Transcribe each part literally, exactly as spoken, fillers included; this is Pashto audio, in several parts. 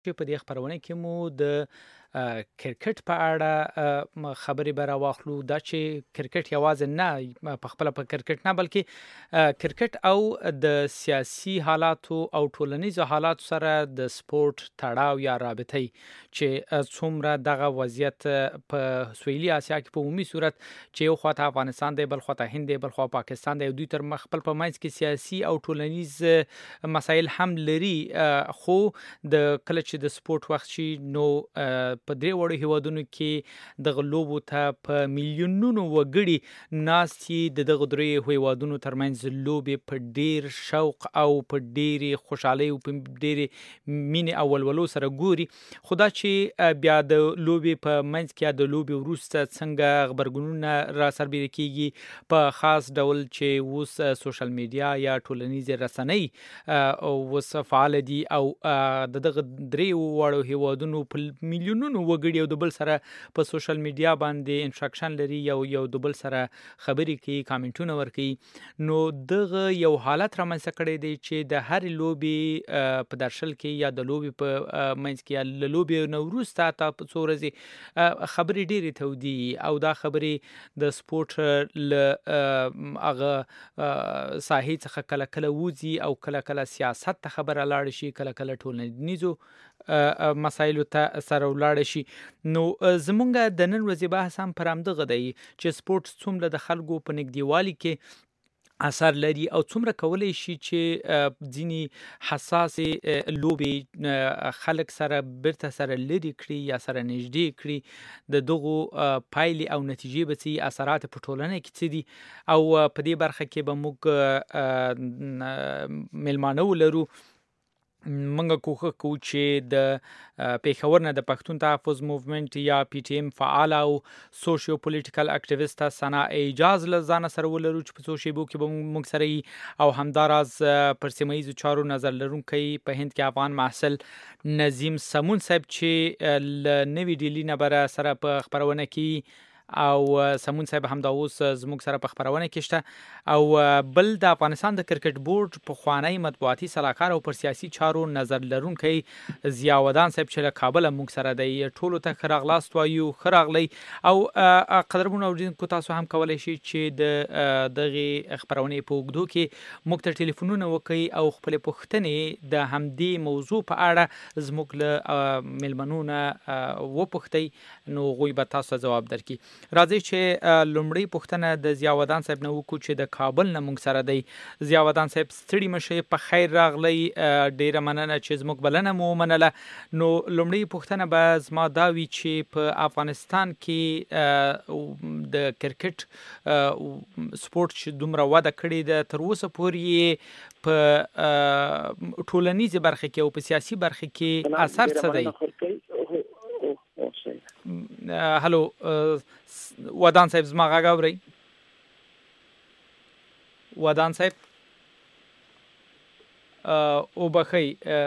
چې په دې خبرونه کې مو د کرکټ په اړه خبرې به راواخلو. دا چې کرکټ یوازې نه په خپل په کرکټ نه بلکې کرکټ او د سیاسي حالاتو او ټولنیزو حالاتو سره د سپورت تړاو یا رابطه چې څومره دغه وضعیت په سویلي اسیا کې په عمومي صورت چې یو خواته افغانستان دی، بل خواته هند دی، بل خوا پاکستان دی، دوی تر مخ خپل په منځ کې سیاسي او ټولنیز مسایل هم لري. خو د کله چې د سپورت وخت شي نو په درې وړو هیوادونو کې د لوبو ته په میلیونونو وګړي ناستي د دغه درې هیوادونو ترمنځ لوبې په ډیر شوق او په ډیرې خوشحالۍ او په ډیرې مینې او ولولو سره ګوري. خو دا چې بیا د لوبې په منځ کې د لوبې وروسته څنګه غبرګونونه را سربېره کیږي په خاص ډول چې اوس سوشل میډیا یا ټولنیزې رسنۍ اوس فعال دي او د دغه درې وړو هیوادونو په میلیونونو وګړي او د بل سره په سوشل میډیا باندې انټراکشن لري، یو یو د بل سره خبرې کوي، کامنټونه ورکوي. نو دغه یو حالت رامنځته کړی دی چې د هرې لوبې په درشل کې یا د لوبې په منځ کې یا له لوبې نه وروسته تا په څو ورځې خبرې ډېرې تودې او دا خبرې د سپورټ له هغه ساحې څخه کله کله وځي او کله کله سیاست ته خبره لاړ شي، کله کله ټولنیزو مسایلو ته سره ولاړ شي. نو زمونږ د نن ورځې بحث هم پر همدغه دی چې سپورت څومره د خلکو په نږدېوالي کې اثر لري او څومره کولی شي چې ځینې حساسې لوبې خلک سره بیرته سره لرې کړي یا سره نږدې کړي. د دغو پایلې او نتیجې به څه اثرات په ټولنه کې څه دي او په دې برخه کې به موږ میلمانه ولرو. منګه کوښښ کوو چې د پیښور نه د پښتون تحفظ موومنت یا پی ټی ایم فعال او سوشیو پولیټیکل اکټیویسټ ثنا اعجاز له ځان سره ولرو چې په څو شیبو کې به موږ سره او همداراز پر سیمه ییزو چارو نظر لرونکی په هند کې افغان محصل نظیم سمون صاحب چې له نوې ډیلي نه بره سره په خبرونه کې او سمون صاحب هم دا اوس زموږ سره په خبرونه کې شته او بل د افغانستان د کرکټ بورډ پخوانی مطبوعاتي سلاکار او پر سیاسي چارو نظر لرونکی ضیاءالدین صاحب چې له کابل موږ سره دی. ټولو ته ښه راغلاست وایو، ښه راغلی او قدرمنو اورېدونکو تاسو هم کولی شئ چې د دغې خبرونې په اوږدو کې موږ ته ټلیفونونه وکړئ او خپلې پوښتنې د همدې موضوع په اړه زموږ له میلمنو نه وپوښتئ نو هغوی به تاسو ته ځواب درکړي. راځئ چې لومړی پوښتنه د ضیاءالدین صاحب نه وکړو چې د کابل نه موږ سره دی. ضیاءالدین صاحب ستړي مه په خیر راغلی، ډیره مننه چې زموږ بلنه مو ومنله. نو لومړی پوښتنه به زما دا وي چې په افغانستان کې د کرکټ سپورت چې دومره وده کړې ده تر اوسه پورې په ټولنیزې برخه کې او په سیاسي برخه کې اثر څه دی؟ هلو ودان صاحب زما غږ اورئ؟ ودان صاحب وبخئ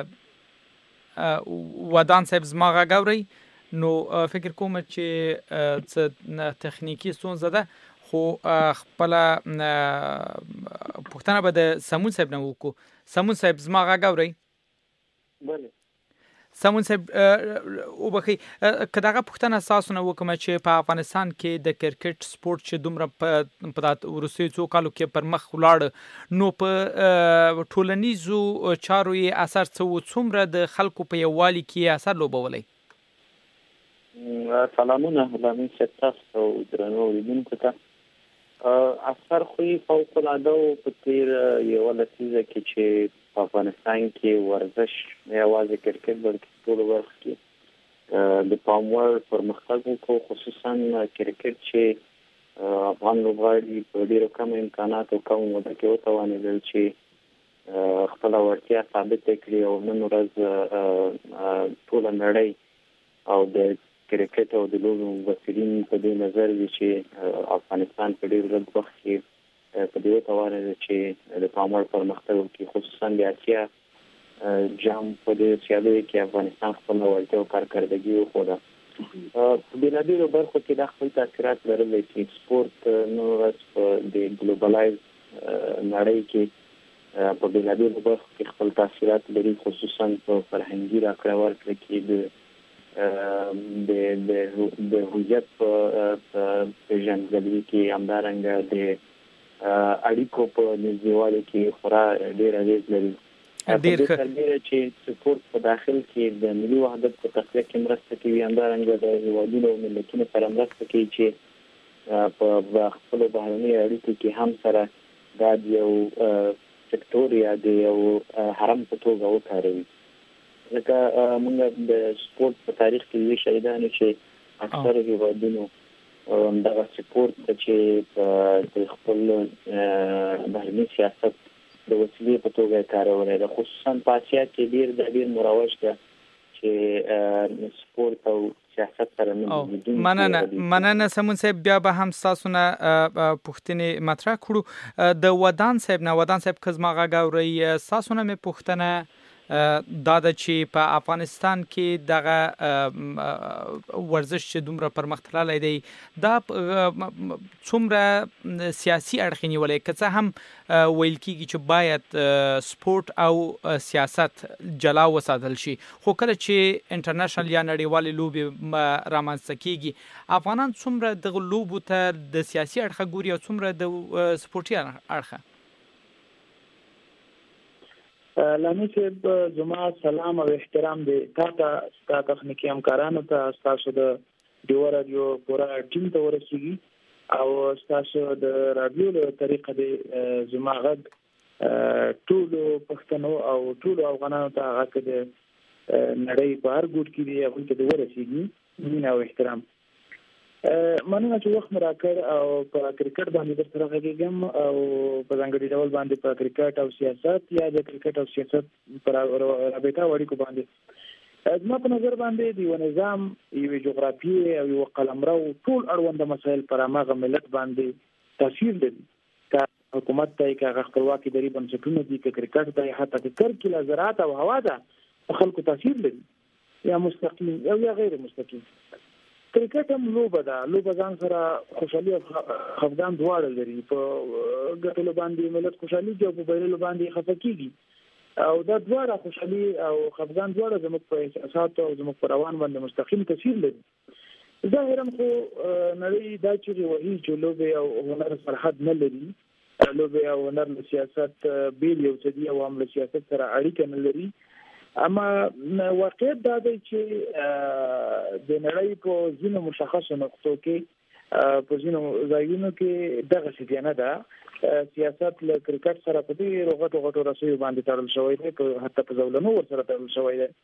ودان صاحب زما غږ اورئ؟ نو فکر کوم چې څه تخنیکی ستونزه ده خو خپله پوښتنه به د سمون صاحب نه وکړو. سمون صاحب زما غږ اورئ؟ بله سمون صاحب وبخئ که دغه پوښتنه ستاسو نه وکړم چې په افغانستان کې د کرکټ سپورت چې دومره په وروستیو څو کالو کې پر مخ ولاړ نو په ټولنیزو چارو یې اثر څه و، څومره د خلکو په یووالي کې اثر لوبولی؟ سلامونه لامین صاحب تاسو او درنو اورېدونکو ته. اثر خو یې فوق العاده و په تېر یوه لسیزه کې چې په افغانستان کې ورزش نه یوازې کرکټ بلکې ټولو برخو کې د پام وړ پرمختګ وکړو، خصوصا کرکټ چې افغان لوبغاړي په ډېرو کمو امکاناتو کم موده کې وتوانېدل چې خپله وړتیا ثابته کړي او نن ورځ ټوله نړۍ او د کرکټ او د لوبو مبصرین په دې نظر وي چې افغانستان په ډېر لږ وخت کې په دې وتوانېده چې د پام وړ پرمختګ وکړي، خصوصا د اسیا جام په دې سیالیو کې افغانستان خپله وړتیا او کارکردګي وښوده. په بېلابېلو برخو کې دا خپل تاثیرات لرلی چې سپورت نن ورځ په د ګلوبلایز نړۍ کې په بېلابېلو برخو کې خپل تاثیرات لري، خصوصا په فرهنګي راکړه ورکړه کې د د د د هویت په پیژندګلوي کې همدارنګه د اړیکو په نږدېوالي کې خورا ډېر اغېز لري. ډېر ښه تربیه چې سپورت په داخل کې د ملي وحدت په تقویه کې مرسته کوي، همدارنګه د هیوادونو او ملتونو سره مرسته کوي چې په خپلو بهرنیو اړیکو کې هم سره دا یو سکتور یا د یو حرم په توګه وکاروي. ځکه موږ د سپورت په تاریخ کې یو شاهدان چې اکثر هیوادونو دغه سپورت چې د خپل بهرني سیاست د وسیلې په توګه کارولای دی، خصوصا په اسیا کې ډېر د ډېر مروج ده چې سپورت او سیاست سره نه مننه مننه سمون صاحب. بیا به هم تاسو نه پوښتنې مطرح کړو. د ودان صاحب نه ودان صاحب کزما غاوري تاسو نه مې پوښتنه دا د چې په افغانستان کې دغه ورزش چې دومره پرمختللی دی دا څومره سیاسي اړخ نیولای، که څه هم ویل کېږي چې باید سپورت او سیاست جلا وساتل شي، خو کله چې انټرنیشنل یا نړیوالې لوبې رامنځته کېږي افغانان څومره دغه لوبو ته د سیاسي اړخه ګوري او څومره د سپورتي اړخه؟ لانی صاحب زما سلام او احترام دی تا ته، ستا تخنیکی همکارانو ته، ستاسو د ډیو رادیو پورا ټیم ته ورسیږي او ستاسو د رادیو له طریقه دی زما غږ ټولو پښتنو او ټولو افغانانو ته هغه د نړۍ په هر ګوټ کې دی هغوی ته ورسیږي. مینه او احترام. مننه چې وخت مې راکړ او په کرکټ باندې در سره غږیږم او په ځانګړي ډول باندې په کرکټ او سیاست یا د کرکټ او سیاست پر رابطه اړیکو باندې زما په نظر باندې د یو نظام، یو جغرافیې او یو قلمرو ټول اړوند مسایل پر هغه ملت باندې تاثیر لري. که حکومت ته که خپلواکي دري بنسټونه دي، که کرکټ دی، حتی که کرکله زراعت او هوا ده، خلکو تاثیر لري یا مستقیم او یا غیر مستقیم. کرکټ هم لوبه ده، لوبه ځان سره خوشحالي او خفګان دواړه لري. په ګټلو باندې ملت خوشحالي او په بایللو باندې خفه کېږي او دا دواړه خوشحالي او خفګان دواړه زموږ په احساساتو او زموږ په روان باندې مستقیم تاثیر لري. ظاهرا خو نړۍ دا چې وایي چې لوبه او هنر سرحد نه لري، لوبه او هنر له سیاست بیل یو څه دي او هم له سیاست سره اړیکه نه لري. اما واقعیت دا دی چې د نړۍ په ځینو مشخصو نقطو کې په ځینو ځایونو کې دغه څه نه ده. سیاست له کرکټ سره په ډېرو غټو غټو رسیو باندې تړل شوی دی، حتی په زولنو ورسره تړل شوی دی.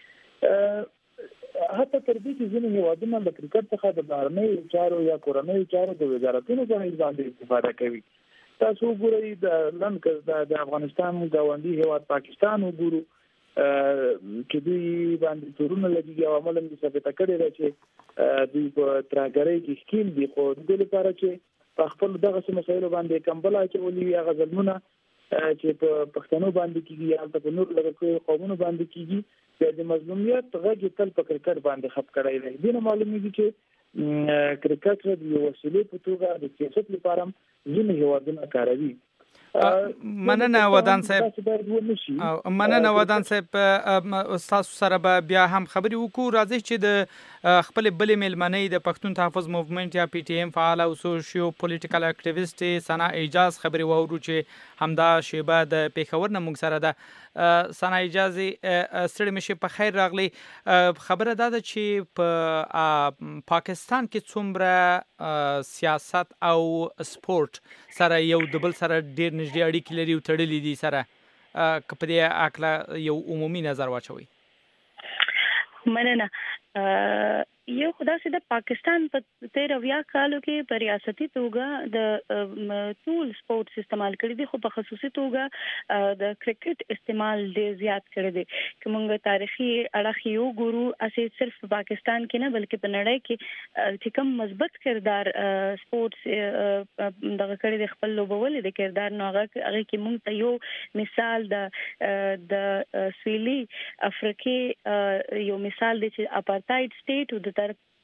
حتی تر دې چې ځینې هېوادونه له کرکټ څخه د بهرنیو چارو یا کورنیو چارو د وزارتونو باندې استفاده کوي. تاسو وګورئ د لنډ د افغانستان ګاونډي هېواد پاکستان وګورو چې دوی باندې تورونه لګي او عملاً د ثابته کړي ده چې دوی په تراګرۍ کې ښکیل دي، خو د دې لپاره چې په خپل دغه مسایلو باندې کمبله اچولي هغه ظلمونه چې په پښتنو باندې کېږي یا په نور لږ قومونو باندې کېږي، د مظلومیت غږ تل په کرکټ باندې خپ کړی دی. دې نه معلومیږي چې کرکټ د یو وسیلې په توګه د سیاست لپاره ځینې هېوادونه کاروي. مننه ودان صاحب. مننه ودان صاحب. تاسو سره به بیا هم خبرې وکړو. راځي چې د خپل بلې مېلمنۍ د پښتون تحفظ موومنټ یا پی ټی ایم فعال او سوشیو پولیټیکل اکټیویسټ ثنا اعجاز خبرې واورو چې همدا شیبه د پیښور نه موږ سره ده. ثنا اعجاز ستړي مشه په خیر راغلی. خبره دا ده چې په پاکستان کې څومره سیاست او سپورت سره یو د بل سره ډېر نږدې اړیکې لري او تړلې دي سره، که په دې اړه یو عمومي نظر واچوي. مننه. یو خدا چې د پاکستان په تیر اویا کالو کې په ریاستي توګه د ټول سپورتس استعمال کړي دي، خو په خصوصي توګه د کرکټ استعمال ډېر زیات کړی دی. که موږ تاریخي اړخ یو ګورو، اسې صرف په پاکستان کې نه بلکې په نړۍ کې چې کوم مثبت کردار سپورتس دغه کړی دی، خپل لوبول د کردار نو هغه هغه کې موږ ته یو مثال د د سویلي افریقې یو مثال دی چې اپارټایډ سټیټ د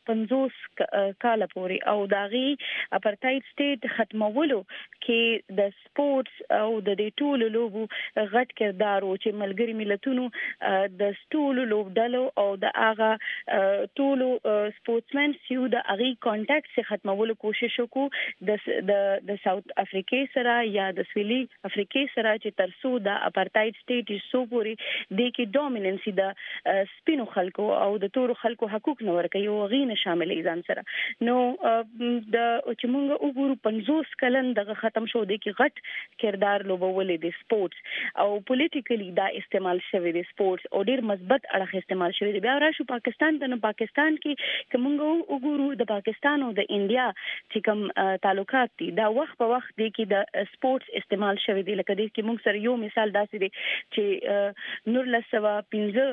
پنځوس کال پورې او داغي اپارټایډ سټیټ ختمولو کې د سپورتس او د دې ټولو لوبو غټ کردار او چې ملګری ملتونو د ټولو لوبډلو او د هغه ټولو سپورټسمن چې د هغه کانټیکټ څخه ختمولو کوشش وکړو د د د ساوث افریقې سره یا د سویلي افریقې سره چې ترڅو د اپارټایډ سټیټ سو پوري د کې ډومیننسي د سپینو خلکو او د تورو خلکو حقوق نه ورکوي او غینه شاملې ځان سره نو د چې موږ وګورو پنځوس کلن دغه ختم شو د کې غټ کردار لوبولې د سپورتس او پولیټیکلی دا استعمال شوی د سپورتس او ډیر مثبت اړخ استعمال شوی دی بیا راشو پاکستان ته نو پاکستان کې کوم وګورو د پاکستان او د انډیا چې کوم تعلقات دي دا وخت په وخت دی کې د سپورتس استعمال شوی دی لکه دې کې موږ سره یو مثال داسې دی چې نور لسوا پنځه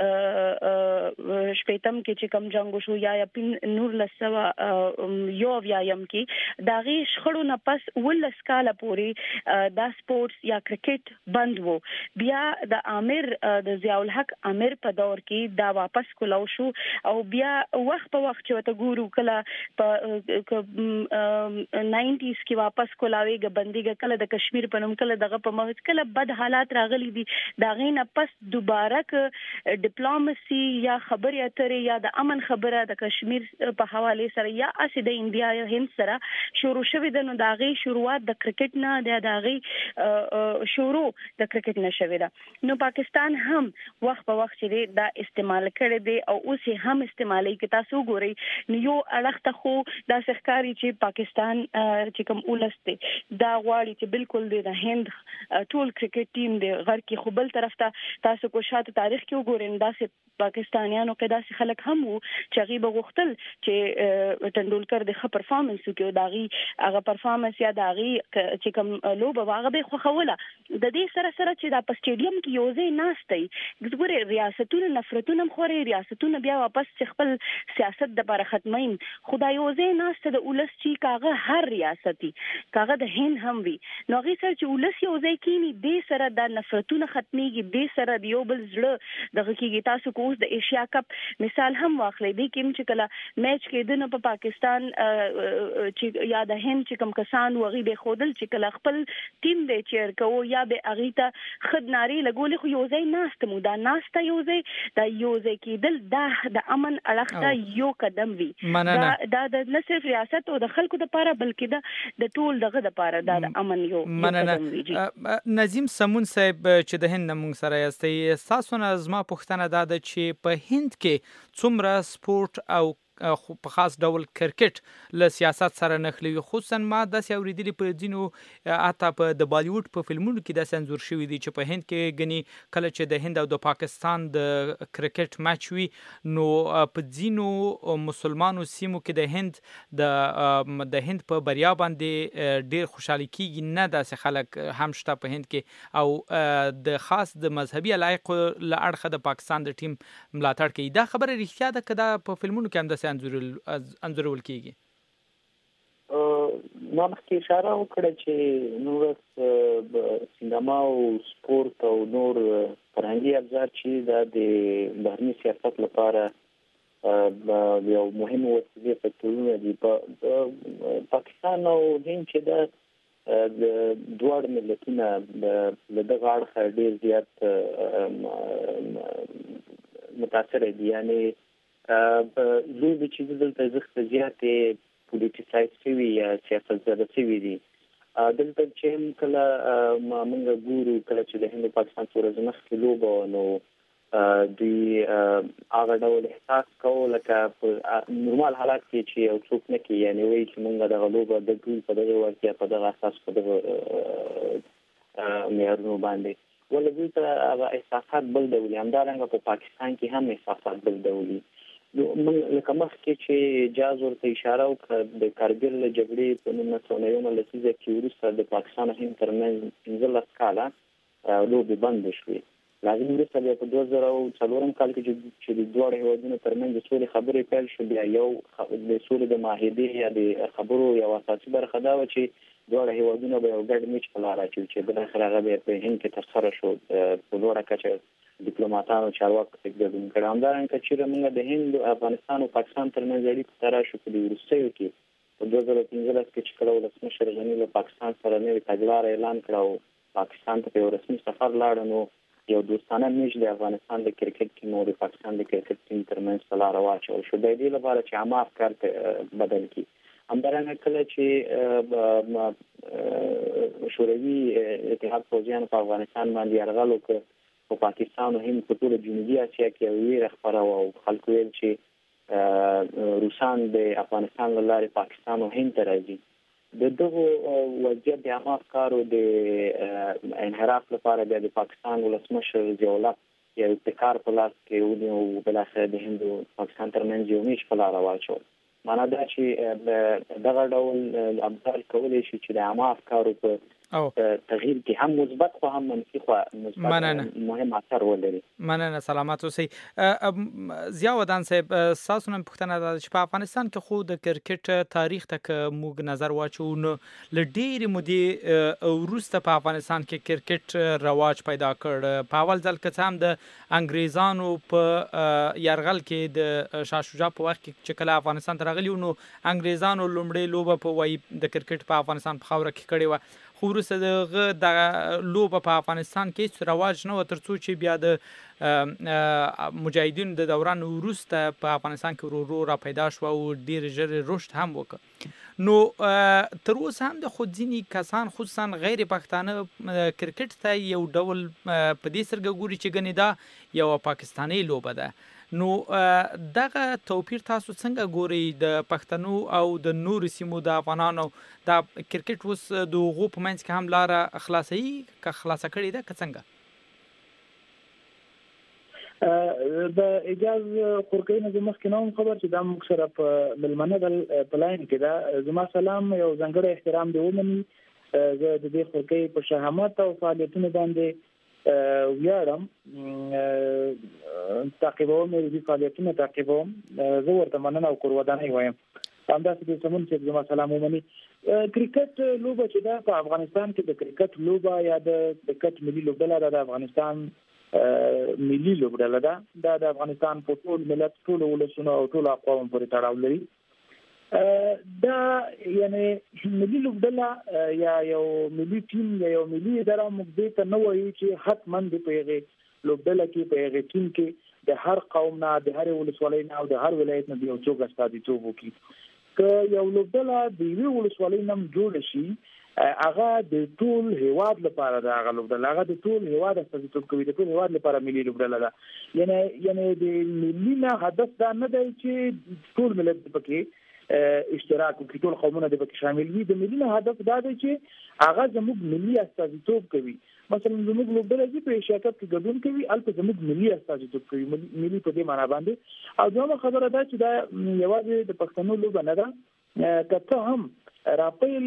شپږم کې چې کوم جنگ شو یا نور لسوا یو ویایم کې دا غي شخړو نه پس ولس کاله پورې دا سپورتس یا کرکټ بند وو بیا د امیر د ضیاء الحق امیر په دور کې دا واپس کولو شو او بیا وخت په وخت چې وته ګورو کله په ناینټیز کې واپس کولاویګ بنديګ کله د کشمیر په نوم کله دغه په مغز کله بد حالات راغلي دي دا غینه پس دوباره ک ډیپلوماسي یا خبري اترې یا د امن خبره د کشمیر په حواله سره یا اسې د انډیا یا هند سره شروع شوه د نو دا غي شروعات د کرکټ نه د دا غي شروع د کرکټ نه شوه دا نو پاکستان هم وخت په وخت چې دا استعمال کړي دي او اوس هم استعمالي کې تاسو ګورئ نو یو اړخته خو دا ښکاری چې پاکستان چې کوم ولسته دا غواړي چې بالکل د هند ټول کرکټ ټیم د غر کې خپل طرف ته تاسو کو شاته تاریخ کې وګورئ دا سه پاکستانیانو کې داسې خلک هم وو چې غیبه غوښتل چې ټنډولکر د ښه پرفارمنس وکړي دا غي هغه پرفارمنس یا دا غي چې کوم لوبه واغه به خو خوله د دې سره سره چې دا په سټیډیم کې یو ځای ناشته ګوره ریاستونو نفرتونه خوري ریاستونه بیا واپس خپل سیاست د لپاره ختمین خدای یو ځای ناشته د ولس چې کاغه هر ریاستي کاغه د هند هم وی نو غي سره چې ولس یو ځای کینی د سره د نفرتونه ختميږي د سره د یو بل زړه دغه کې تاسو کو د ایشیا کپ مثال هم واخلې دي کوم چې کله میچ کې د نو په پاکستان چې یا د هند چې کوم کسان وغي به خودل چې کله خپل ټیم د چیر کوو یا به اغیته خدناري لګول خو یو ځای ناشته مو دا ناشته یو ځای دا یو ځای کېدل دا د امن اړخته یو قدم وی دا د نه صرف ریاست او د خلکو لپاره بلکې د د ټول دغه لپاره دا د امن یو قدم وی نظیم سمون صاحب چې د هند موږ سره یاستي تاسو نه زما پوښتنه ده چې په هند کې څومره سپورت او په خاص ډول کرکټ له سیاست سره نخلوي خصوصا ما د سیاوریدلی په دینو اته په د بالیوډ په فلمونو کې د سنزور شوی دي چې په هند کې غني کله چې د هند او د پاکستان د کرکټ میچ وي نو په دینو مسلمانانو سیمو کې د هند د د هند په بریا باندې ډیر خوشحالي کیږي نه د خلک هم شته په هند کې او د خاص د مذهبي علایق له اړخه د پاکستان د ټیم ملاتړ کوي دا خبره رښتیا ده کدا په فلمونو کې هم د انځور انځورول کیږي ما مخکې اشاره وکړه چې نور سینما او سپورت او نور فرهنګي ابزار چې د بهرني سیاست لپاره یو مهم وسیله په توګه دي په پاکستان او هند چې د دوه ملتونه د دغه اړخ ډیر زیات متاثر دي یعنی لوی د چې دلته زخه زیاتې پولیټیسایز شوی یا سیاست زده شوی دي دلته چې کله موږ ګورو کله چې د هند پاکستان سره زمخ کې لوبه نو دوی هغه ډول احساس کوي لکه په نورمال حالات کې چې یو څوک نه کوي یعنی وایي چې موږ دغه لوبه د ټول په دغه ورته په دغه اساس په دغه معیارونو باندې ولې دوی هغه احساسات بل ډول همدارنګه په پاکستان کې هم احساسات بل ډول من لکه مخکې چې اجازه ورته اشاره وکړه د کارګل جګړې په نولس سوه نوي لسیزه کې وروسته د پاکستان هند ترمنځ پنځلس کاله لوبې بندې شوې لازم وروسته بیا په دوه زره او څلورم کال کې چې د دواړو هیوادونو ترمنځ د سولې خبرې پیل شو بیا یو د سولې د معاهدې یا د خبرو یو اساسي برخه دا و چې دواړه هیوادونه به یو ګډ میچ په لار اچوي چې بالاخره هغه په هند کې ترسره شو په لوړه کچه ډیپلوماټانو چارواکو څخه ګډون کړی. همدارنګه چې موږ د هند افغانستان او پاکستان ترمنځ اړیکې ته راشو په دې وروستیو کې په دوه زره پنځلس کې چې کله ولسمشر غني له پاکستان سره نوې تګلاره اعلان کړه او پاکستان ته یو رسمي سفر لاړ، نو یو دوستانه میچ د افغانستان د کرکټ ټیم او د پاکستان د کرکټ ټیم ترمنځ په لاره واچول شو د دې لپاره چې عامه افکار بدل کړي. همدارنګه کله چې شوروي اتحاد پوځیانو په افغانستان باندې یرغل وکړ او پاکستان او هند په ټول جنوبي اسیا کې ویره خپره او خلکو ویل چې روسان د افغانستان له لارې پاکستان او هند ته راځي، د دغه وضعیت د عامه افکارو د انحراف لپاره بیا د پاکستان ولسمشر ضیاء الله یو ابتکار په لاس کې ونیو او بالاخره د هند او پاکستان ترمنځ یو میچ په لاره واچول. معنا دا چې دغه ډول ابدال کولی شي چې د عامه افکارو په تغییر کې هم مثبت خو هم منفي خو مثبت مهم اثر ولري. مننه، سلامات اوسئ. ضیاء ودان صاحب، تاسو نن پوښتنه ده چې په افغانستان کې خو د کرکټ تاریخ ته موږ نظر واچو نو ل ډېرې مودې وروسته په افغانستان کې کرکټ رواج پیدا کړ. په اول ځل کې هم د انګریزانو په یرغل کې د شاه شجاع په وخت کې چې کله افغانستان ته راغلی نو انګریزانو لومړی لوبه په وای د کرکټ په افغانستان په خاوره کې کړې و، خو وروسته دغه د لوبه په افغانستان کې رواج نه و تر څو چې بیا د مجاهدینو د دوران وروسته په افغانستان کې ورو ورو را پیدا شو او ډیر ژر رشد هم وکړ. نو تر اوسه هم د خود ځینې کسان خصوصا غیر پښتانه کرکټ ته یو ډول په دې سترګه ګوري چې ګنې دا یو پاکستاني لوبه ده. نو دغه توپیر تاسو څنګه ګورئ د پښتنو او د نورو سیمو د افغانانو دا کرکټ اوس د هغو په منځ کې هم لاره خلاصوي که خلاصه کړې ده که څنګه؟ د اجاز خورکۍ نه مخکې نه خبر چې دا موږ سره په ملمنه په لاین کې ده. زما سلام یو ځانګړی احترام دی ومني. زه د دې خورکۍ په شهامت او فعالیتونو باندې ویاړم، تعقیبوم مې دې فعالیتونه تعقیبوم، زه ورته مننه او قرباني وایم. همداسې د سمون چې زما سلام ومني. کرکټ لوبه چې ده په افغانستان کې د کرکټ لوبه یا د کرکټ ملي لوبډله د افغانستان ملي لوبډله ده. دا د افغانستان په ټول ملت ټول ولسونو او ټول اقوامو پورې تړاو لري. دا یعنی ملي لوبډله یا یو ملي ټیم یا یو ملي اداره موږ دې ته نه وایو چې حتما د په هغه لوبډله کې په هغه ټیم کې د هر قوم نه د هر ولسوالۍ نه او د هر ولایت نه یو څوک استازیتوب وکړي. که یو لوبډله د یوې ولسوالۍ نه جوړ شي هغه د ټول هیواد لپاره د هغه لوبډله هغه د ټول هیواد استازیتوب کوي، د ټول هیواد لپاره ملي لوبډله ده. یعنی یعنی د ملي نه هدف دا نه دی چې ټول ملت پکې اشتراک وکړي، ټول قومونه د پکې شامل وي. د ملي نه هدف دا دی چې هغه زموږ ملي استازیتوب کوي. مثلا زموږ لوبډله چې په ایشیا کپ کې ګډون کوي البته زموږ ملي استازیتوب کوي، ملي په دې معنا باندې. او دومره خبره ده چې دا یوازې د پښتنو لوبه نه ده، که څه هم راپیل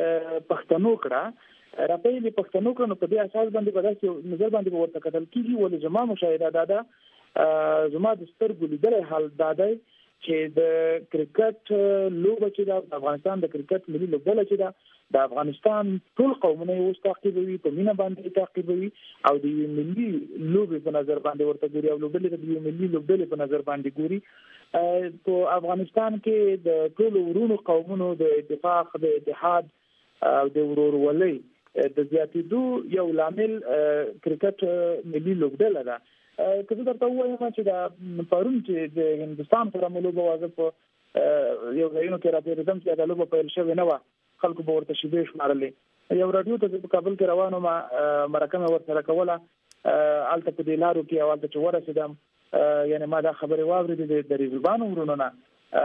پښتنو کړه راپیل پښتنو کړه نو په دې اساس باندې په داسې نظر باندې ورته کتل کېږي. ولې زما مشاهده دا ده، زما د سترګو لیدلی حال دا دی چې د کرکټ لوبه چې د افغانستان د کرکټ ملي لوبډله چې ده د افغانستان ټول قومونه یې اوس تعقیبوي، په مینه باندې تعقیبوي او د یوې ملي لوبې په نظر باندې ورته ګوري او لوبډلې د یوې ملي لوبډلې په نظر باندې ګوري. په افغانستان کې د ټولو ورونو قومونو د اتفاق، د اتحاد او د ورورولۍ د زیاتېدو یو لامل کرکټ ملي لوبډله ده. که زه درته ووایم چې دا پرون چې د هندوستان سره مو لوبه وه، زه په یو ځایونو کې راپېرېدم چې دا لوبه پیل شوې نه وه، خلکو به ورته شیبې شمارلې. یو راډیو ته په کابل کې روان وم، مرکه مې ورسره کوله، هلته په دې لارو کې او هلته چې ورسېدم یعنې ما دا خبرې واورېدې د ریزوبانو ورونو نه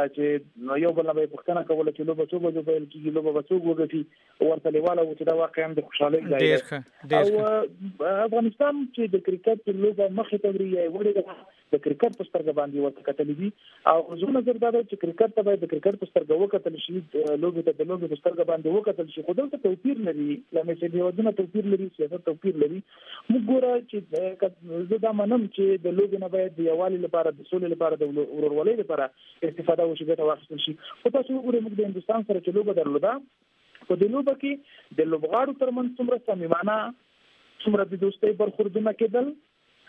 چې یو بل نه به یې پوښتنه کوله چې لوبه څو بجو پیل کېږي، لوبه به څوک وګټي. ورته لیواله و چې دا واقعا د خوشحالۍ ځای دی. او افغانستان چې د کرکټ لوبه مخې ته وړي یا یې وړې ده د کرکټ په سترګه باندې ورته کتلې دي. او زما نظر دا دی چې کرکټ ته باید د کرکټ په سترګه وکتل شي، لوبې ته د لوبې په سترګه باندې وکتل شي. خو دلته توپیر لري، لمسې هېوادونه توپیر لري، سیاست توپیر لري. موږ ګوره چې زه دا منم چې د لوبې نه باید د یووالي لپاره، د سولې لپاره، د ورورولۍ لپاره استفاده وشي، ګټه واخیستل شي. خو تاسو وګورئ موږ د هندوستان سره چې لوبه درلوده، په دې لوبه کې د لوبغاړو ترمنځ څومره صمیمانه، څومره د دوستۍ برخوردونه کېدل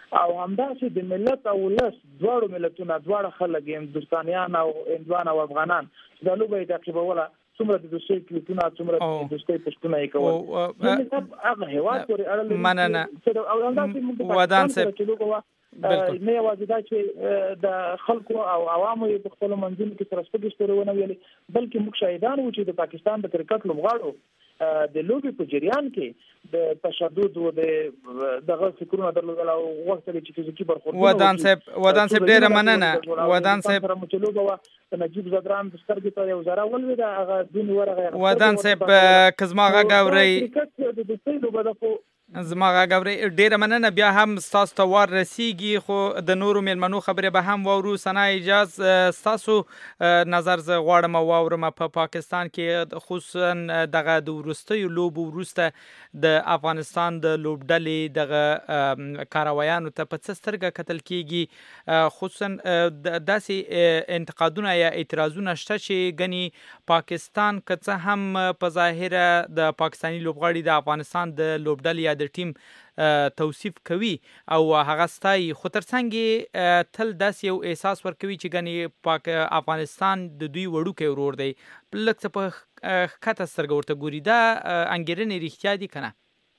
او همداسې د ملت او ولس دواړو ملتونو دواړه خلک هندوستانیان او هندوان او افغانان دا لوبه یې تعقیبوله څومره د دوستۍ کلیپونه څومره د دوستۍ پوسټونه یې کول هغه هیواد پورې اړه لري مننه او همداسې موږ ودان صاحب نه یوازې دا چې د خلکو او عوامو په خپل منځونو کې سره سپږ ستورونه ویلي بلکې موږ شاهدان وو چې د پاکستان د کرکټ لوبغاړو د لوبي په جریان کې د تشدد او د دغه فکرونه درلودل او وخت چې فزیکی برخورد ودان صاحب ودان صاحب ډیره مننه ودان صاحب سره مچلوبه نجیب زدران د سترګې ته یو زرا ولوي دا هغه دین ورغه ودان صاحب کزماغه غوري کرکټ د دوی لوبه ده زماغه غوري ډیره مننه بیا هم تاسو ته ور رسیږي خو د نورو مېلمنو خبره به هم وورو سنا اجازه تاسو نظر ز غواړم واورم په پاکستان کې خصوصا دغه د ورستیو لوب ورسته د افغانستان د لوبډلې دغه کاروایانو ته په سترګه قتل کیږي خصوصا داسې انتقادونه یا اعتراضونه شته چې غني پاکستان کڅه هم په ظاهره د پاکستاني لوبغاړي د افغانستان د لوبډلې د ټیم توصیف کوي او هغه ستای خو ترڅنګ تل داس یو احساس ورکوي چې غني پاک افغانستان د دوی وړوکی ورور دی لکه په خاطر سترګ ورته ګوري دا انګیرنې رښتیا دي کنه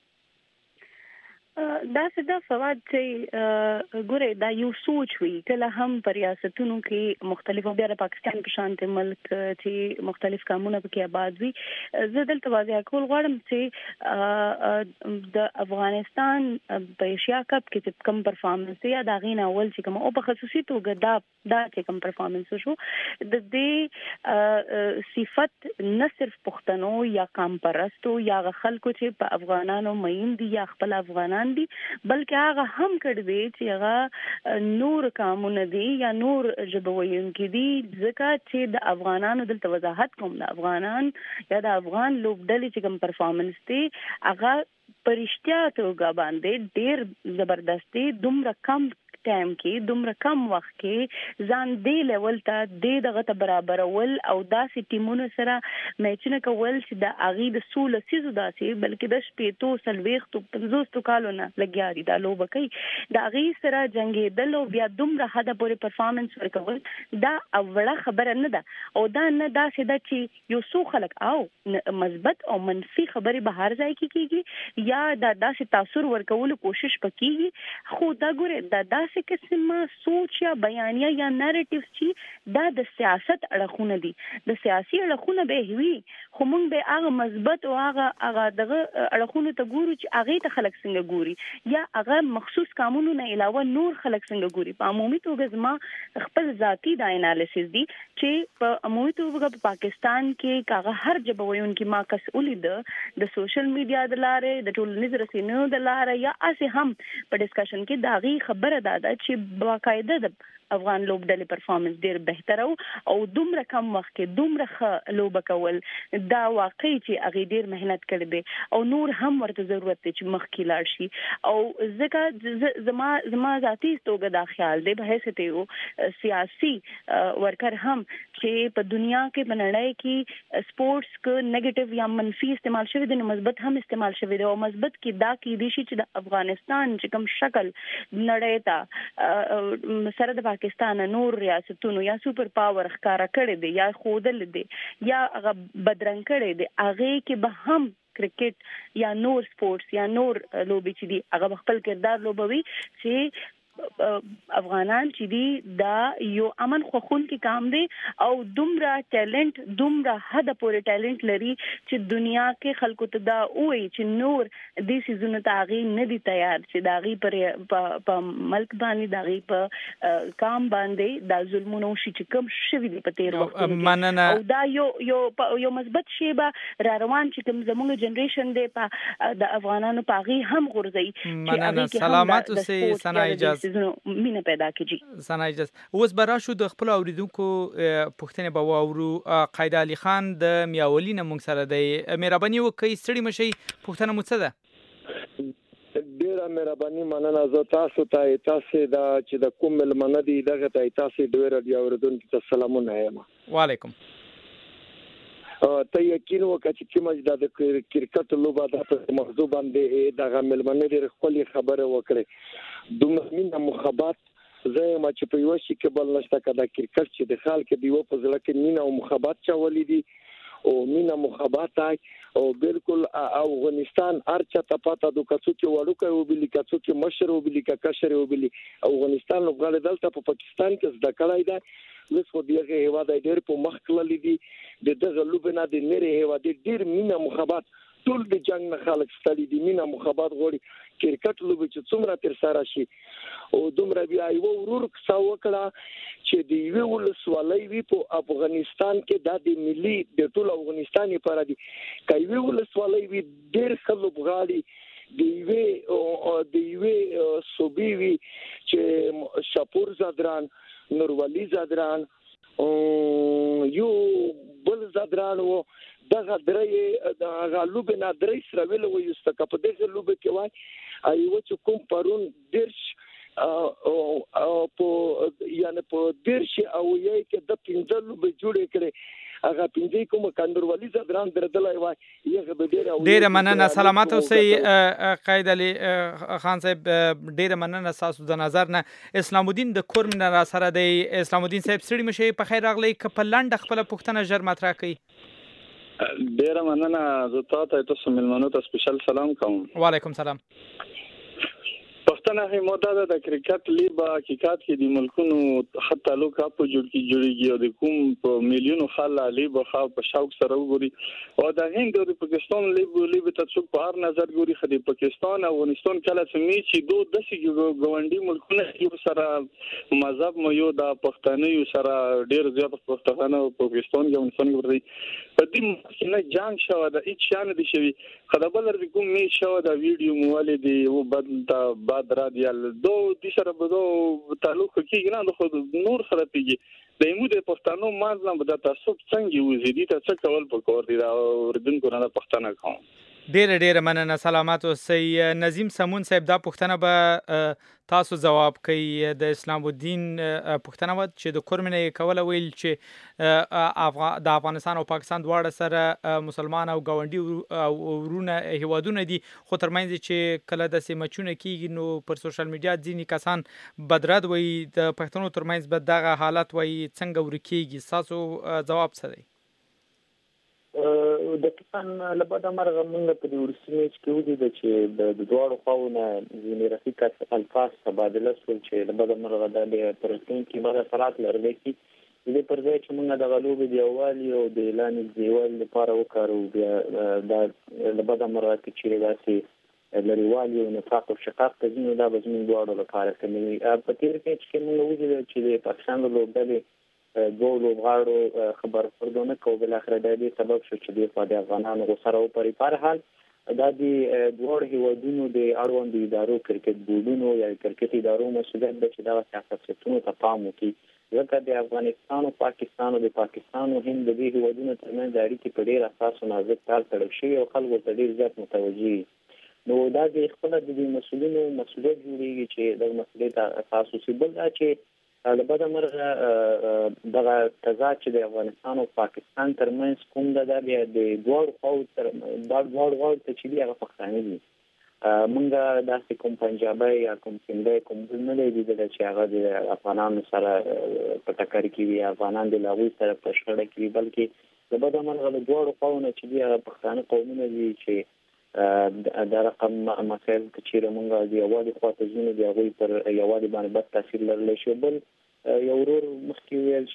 دا څه فواد چې ګوره دا یو سوچ وی کله هم پر ریاستونو کې مختلفو بیا د پاکستان په شانت ملک چې مختلف قانونه پکې آباد وي زه دلته واضح کول غواړم چې د افغانستان په ایشیا کپ کې چې کم پرفارمنس یا دا غین اول چې کوم او په خصوصي توګه دا دا چې کم پرفارمنس شو د دې صفت نه صرف پښتنو یا کام پرستو یا خلکو چې په افغانانو مین دي یا خپل افغانان دي بلکې هغه هم کړ دی چې هغه نور قانون دي یا نور جبویون کې دي ځکه چې د افغانانو دلته وضاحت کوم د افغانان یا د افغان لوبډلې چې کوم پرفارمنس دي هغه پرشتیا توګه باندې ډیر زبردستی دومره کم ټایم کې دومره کم وخت کې ځان دی لیول ته د دغه ته برابر ول او داسې ټیمونو سره میچونه کول چې د اغي د سول سيزو داسې بلکې د شپېتو سلويختو پنځوستو کالونه لګیا دي دا لوبه کوي د اغي سره جنگیدل او بیا دومره حدا پورې پرفارمنس ورکول دا اوله خبره نه ده او دا نه دا چې چې یو څو خلک او مثبت او منفي خبري بهر ځای کې کیږي یا دا داسې تاثیر ورکول کوشش پکېږي خو دا ګوره دا داسې قسمه سوچ یا بیانیه یا نریټیوز چې دا د سیاست اړخونه دي د سیاسي اړخونه به وي خو موږ به هغه مثبت او هغه هغه دغه اړخونه ته ګورو چې هغه ته خلک څنګه ګوري یا هغه مخصوص قانونونه علاوه نور خلک څنګه ګوري په عمومي توګه زما خپل ذاتی د انالیسس دي چې په عمومي توګه په پاکستان کې کاغه هر جبویون کې ما کسولې ده د سوشل میډیا د لارې د ټولنیز رسنیو د لارې یا اسه هم په ډسکشن کې داغي خبره ده چې باقاعده د افغان لوبډلې پرفارمنس ډیر بهتر او دومره کم وخت کې دومره ښه لوب کول دا واقعي چې هغه ډیر مهنت کړی دی او نور هم ورته ضرورت دی چې مخکې لاړ شي او ځکه زما زما ذاتی توګه دا خیال دی به هیڅ ته یو سیاسي ورکر هم چې په دنیا کې بنړای کې سپورتس کو نیگیټیو یا منفي استعمال شوی دی نو مثبت هم استعمال شوی دی او مثبت کې دا کې دي چې د افغانستان چې کوم شکل نړۍ ته سره د پاکستان نور ریاستونو یا سپر پاور ښکارا کړی دی یا خودل دی یا هغه بدرنګ کړی دی هغه کې به هم کرکټ یا نور سپورتس یا نور لوبي چې دی هغه خپل کردار لوبوي چې افغانان چې دی دا یو امن خوخون کې کام دی او دومره ټیلنٹ دومره حد پورې ټیلنٹ لري چې دنیا کې خلکو ته دا وایي چې نور د سيزونو تاغي نه دي تیار چې داغي پر په ملک باندې داغي په کام باندې دا ظلمونه شي چې کوم شوی دی په تیر وخت کې او دا یو یو یو مثبت شی به را روان چې کوم زموږ جنریشن دی په د افغانانو پاغي هم غورځي چې هغه کې سلامات اوسې سنا اجازه مینه پیدا کیږي سنا اجازه اوس برا شو د خپل اوریدونکو پښتنه به واورو قائد علي خان د میاولینه مونږ سره دی مهرباني وکړئ ستړي مشي پښتنه مو څه ده ډیره مهرباني مننه زه تاسو ته تاسو دا چې د کوم ملمنه دی دغه ته تاسو ډیره دی اوریدونکو ته سلامونه یم وعلیکم ته یقین وکړه چې کومه د کرکټ لوبه د موضوع باندې د غملمنه ډېر خپل خبره وکړي دومره مینه محبت زه ما چې په یو شي کې بل نشته کدا کرکټ چې د خلک دی په ځل کې مینه او محبت چولې دي او مینه محبت او بالکل افغانستان ارچا تپاتا د کڅو کې وړو کوي بلی کڅو کې مشر او بلی کشر او بلی افغانستان لوګاله دلته په پاکستان کې زده کړای دا اوس خو دیغه هوا د ډېر په مخ کړل دي د دغه لوبنه د نری هوا د ډېر مینه محبت ټول د جنگ نه خلک ستړي دي مینه محبت غوړي کرکټ لوبي چې څومره تر سره شي او دومره بیا یو ورور څا وکړه چې دی وی ولسوالۍ وی په افغانستان کې د ملي د ټول افغانستان لپاره دي کوي وی ولسوالۍ وی ډېر خلک غاړي دی وی او دی وی صوبې وی چې شاپور زادران نوروالي زادران او یو بل زادران وو دغه درې د غالوب نه درې سره ویل وي چې په دغه لوب کې وای ایو چې کوم پرون درش او په یعنی په درش او یې کې د پینځل لوب جوړې کړي هغه پینځه کوم کندروالي زدران دردلای وای یغه به ډیره ډیره مننه سلامات اوسئ قائد علي خان صاحب ډیره مننه تاسو د نظر نه اسلام الدین د کورم نه را سره دی اسلام الدین صاحب سړي مشه په خیر راغلی کپلند خپل پښتنه ژر مطرح کړي ډیره مننه زه تاسو ته ملمنو ته سپیشل سلام کوم وعلیکم سلام پښتنه همدا د کرکټ لیبا حقیقت کې د ملکونو حتی لوکا په جوړ کې جوړیږي او د کوم په میلیونو خلک لیبا خو په شوق سره وګوري او د هند د پاکستان لیبا لیبا ته څوک په هر نظر ګوري خدي پاکستان او افغانستان کله سمي چې دوه د سګو غونډي ملکونه یو سره مذهب مو یو د پښتني یو سره ډیر زیات پښتانه او پاکستان کې افغانستان کې ورته په دې کې نه جنگ شو دا هیڅ شان دي شوی خدابل ر کوم می شو دا ویډیو موالې دی او بدل تا بعد را دی دو د سره بدو تعلق کیږي نه خو نور سره پیږي د ایمو د پښتنو مازنه د تاسو څنګه وزیدي ته څه کول پکور دي دا وردن کو نه پښتنه کوم ډیره ډیره مننه سلامات اوسئ نظیم سمون صاحب دا پښتنه به تاسو جواب کوي د اسلام الدین پښتنه و چې د کورمنه کوله ویل چې د افغانستان او پاکستان دواړه سره مسلمان او گاونډي او ورونه هیوادونه دي خو ترمنځ چې کله د سیمچونه کیږي نو پر سوشل میډیا ځینې کسان بدرد وي د پښتنو ترمنځ به دغه حالت وي څنګه ورکیږي تاسو جواب څه دی د کسان لپاره مرغه موږ په دې ورسمه کې ودی چې د دوړو خواونه ځینې رفیقات الفاظ تبادله شول چې لپاره مرغه د پرستون کې مرغه صلات لري کې دې پر ځای چې موږ د غلوب دی اوالي او د اعلان دیوال لپاره وکړو بیا د لپاره مرغه چې راسي لريوالي او نفاق او شقاق ته ځینې دا بزمن دوړو لپاره کوي په تیر کې چې موږ ودی چې د پاکستان لوبډلې دوه لوبغاړو خبر پردونه کو بل اخر د دې سبب شو چې د فاده افغانانو غوسره او پرې پر حال دا د دوه هیوادونو د اړوند ادارو کرکټ بورډونو یا کرکټ ادارو مسؤلیت د چې دا سیاستونو ته پام وکړي ځکه د افغانستان او پاکستان او د پاکستان او هند د هیوادونو ترمنځ اړیکې په ډیر اساس او نازک تال تړل شوی او خلکو ته ډیر زیات متوجي نو دا د خپل د مسؤلینو مسؤلیت جوړیږي چې د مسؤلیت اساس او بل دا چې لبدا مرغه دغه تضاد چې د افغانستان او پاکستان ترمنځ کوم د بیا د دوړ خو تر د دوړ غو ته چې دی هغه پښتانه دي مونږه داسې کوم پنجابي یا کوم سندي کوم نه دی چې هغه د افغانانو سره په ټکر کې وي افغانان د لاوي سره په شخړه کې بلکې لبدا مرغه د دوړ خو نه چې دی هغه پښتانه قومونه دي چې دا رقم مسائل چې موږ د یووالي خواته ځینې د هغوی پر یووالي باندې بد تاثیر لرلی شي بل یو ورور مخکې ویل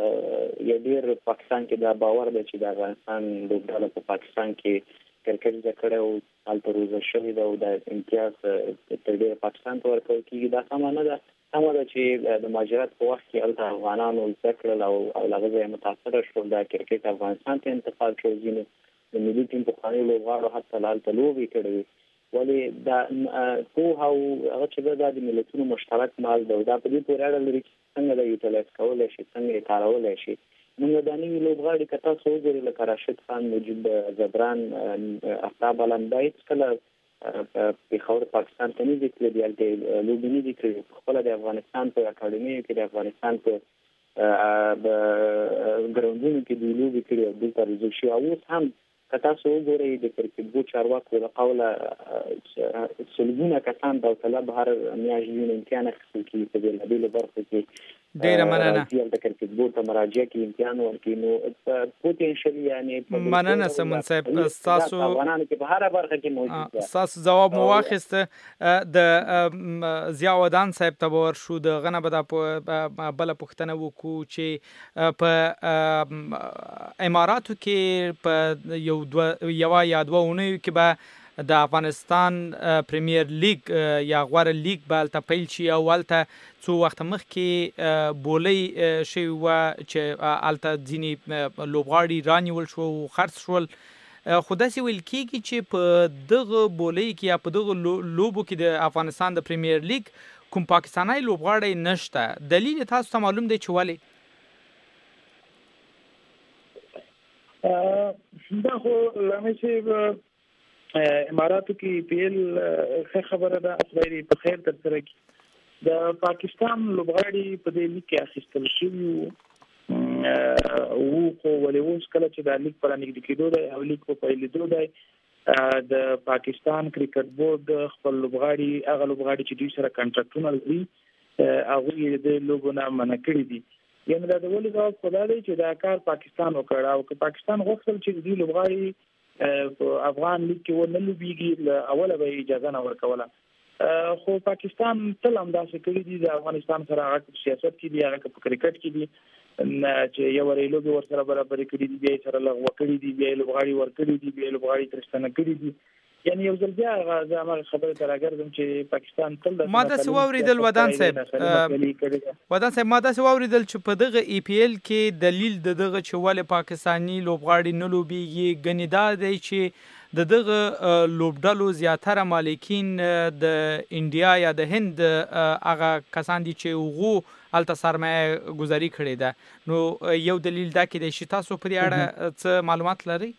چې یو ډېر پاکستان کې دا باور دی چې د افغانستان لوبډله په پاکستان کې کرکټ زده کړی او هلته روزه شوې ده او د امتیاز تر ډېره پاکستان ته ورکول کېږي دا سمه نه ده سمه ده چې د مهاجرت په وخت کې هلته افغانانو زده کړل او له هغه ځایه متاثره شول دا کرکټ افغانستان ته انتقال شو ځینې د ملي ټیم په خاني لوبغاړو حتی هلته لوبې کړې ولې دا پوهه او هغه چې دا د ملتونو مشترک مال ده دا په دې پورې اړه لري څنګه د یوټیلایز کولی شي څنګه یې کارولی شي موږ د نوي لوبغاړي که تاسو وګورئ لکه راشد خان مجیب زبران افتاب علمدای کله پېښور پاکستان ته نه دي تللي هلته لوبې نه دي کړې خپله د افغانستان په اکاډمیو کې د افغانستان په ګراوندونو کې د لوبي کړي او د ترجیح شو او هم تاسو وګورئ د کرکټ بورډ چارواکو له قوله سلګونه کسان د طلب هر میاشتې امتحان اخیستل کیږي په بیلابیلو برخو کې ډیره مننه د کرکټ بورډ ته مراجعه کوي امتحان ورکوي نو پوتنشل یعنی مننه سمون صاحب تاسو افغانانو کې په هر برخه کې موجود ده تاسو جواب مو واخیست د ضیاء ودان صاحب ته ورشو د غنه به د بل پښتنه وکړو چې په اماراتو کې په یو دو یو یا دوه اونۍ کې به د افغانستان پریمیر لیگ یا غوړ لیگ بل ته پیل شي او ولته څو وخت مخکې بولي شي و چې الته ځینی لوبغاړي رانیول شو خرڅ شول خداسي ویل کیږي چې په دغه بولي کې یا په دغه لوبو کې د افغانستان د پریمیر لیگ کوم پاکستاني لوبغاړي نشته دلیل تاسو ته معلوم دی چې ولی دا خو لمه چې اماراتو کې پیل ښه خبره ده خدای په خیر تر سره کی د پاکستان لوبغاړي په دې لیګ کې اخیستل شوی او خو ولې اوس کله چې د لیګ پر نږدې کېدو دی او لیګ په پیلېدو دی د پاکستان کرکټ بورډ خپل لوبغاړي هغه لوبغاړي چې دوی سره کانټراکټونه لري هغه د لوبونه منع کړی دي یعنی دا د ولې دا خدای دی چې دا کار پاکستان وکړ او که پاکستان غوښتل چې د لوبغاړي په افغان لیګ کې ونه لوبيږي اوله به اجازه نه ورکوله خو پاکستان تل هم داسې کړی دي د افغانستان سره هغه سیاست کې دی هغه په کرکټ کې دي چې یو ریلو به ورسره برابر کړی دي بیا سره لغوه کړی دي بیا لوبغاړي ور کړی دي بیا لوبغاړي ترستانه کړی دي یعنی یو ځل بیا هغه خبره تر راګردم چې پاکستان تل د ماده سووریدل ودان صاحب ودان صاحب ماده سووریدل چې په دغه ای پی ال کې دلیل د دغه چواله پاکستانی لوبغاړي نه لوبيږي غنیدا دی چې د دغه لوبډالو زیاتره مالکین د انډیا یا د هند هغه کسان دي چې وغو الته سرمایه گذاری کړې ده نو یو دلیل دا کې د شتاسو پر اړه څه معلومات لري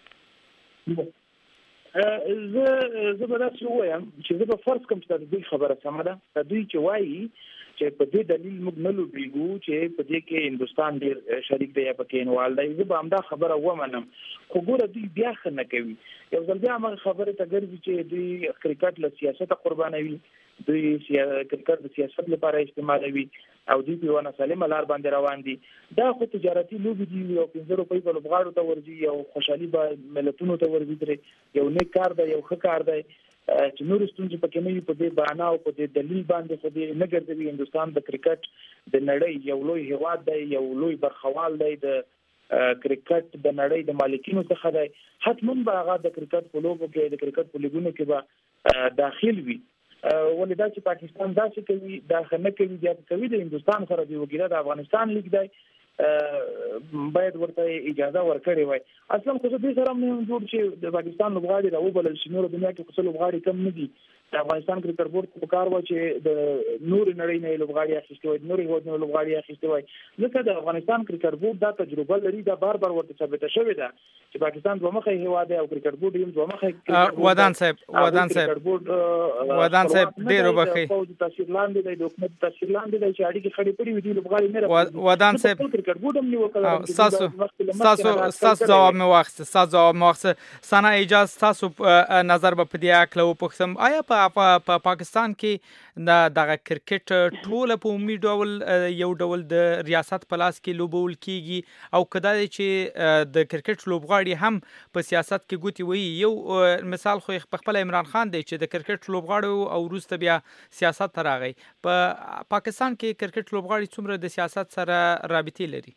زه زه به تاسو وایم چې زه به فرض کوم چې د دوی خبره سمه ده د دوی چې وایي چې په دې دلیل موږ نه لوبېږو چې په دې کې هندستان ډېر شریک دی یا پکې انوال دی زه به همدا خبره ومنم خو ګوره دوی بیا ښه نه کوي یو ځل بیا هغه خبره ته ګرځي چې دوی کرکټ له سیاست قربانوي دوی کرکټ د سیاست لپاره استعمالوي او دوی په ونه سالمه لار باندې روان دي دا خو تجارتي لوبي دي او پنځه روپۍ په لوبغاړو ته ورځي او خوشحالي به ملتونو ته ورځي یو نیک کار دی یو ښه کار دی چې نور ستونزې پکې نه وي په دې بهانه او په دې دلیل باندې خو دې نه ګرځوي هندستان د کرکټ د نړۍ یو لوی هیواد دی یو لوی برخوال دی د کرکټ د نړۍ د مالکینو څخه دی حتماً به هغه د کرکټ په لوبو کې د کرکټ په لیګونو کې به داخل وي ولې دا چې پاکستان داسې کوي دا نه کوي بیا کوي د هندستان سره دی وګړه د افغانستان لیګ دی باید ورته اجازه ورکړي وای اصلا خو دې سره موږ جوړ چې د پاکستان لوبغاړي راو بلل شي نور دنیا کې خو لوبغاړي کم نه دي د افغانستان کرکټ بورډ په کار و چې د نور نړۍ نه لوبغاړي اخیستي وای نور هیواد نه لوبغاړي اخیستي وای ځکه د افغانستان کرکټ بورډ دا تجربه لري دا بار بار ورته ثابته شوې ده چې پاکستان دوه مخه هیواد او کرکټ بورډ یې دوه مخه ودان صاحب ودان صاحب ودان صاحب ډیر وبخي د تاثیر لاندې د حکومت تاثیر لاندې د چاړي کې خړې پړې وي د لوبغاړي نه ودان صاحب کرکټ بورډ هم نیو تاسو تاسو تاسو جواب مې واخیست تاسو جواب مې واخیست سنا اجازه تاسو نظر په دې اکله وپوښتم آیا په پاکستان کې د دغه کرکټ ټول په عمومي ډول یو ډول د ریاست په لاس کې لوبول کیږي او کدا چې د کرکټ لوبغاړي هم په سیاست کې ګوتی وي یو مثال خو خپل عمران خان دی چې د کرکټ لوبغاړو او روسته بیا سیاست راغی په پاکستان کې کرکټ لوبغاړي څومره د سیاست سره رابطه لري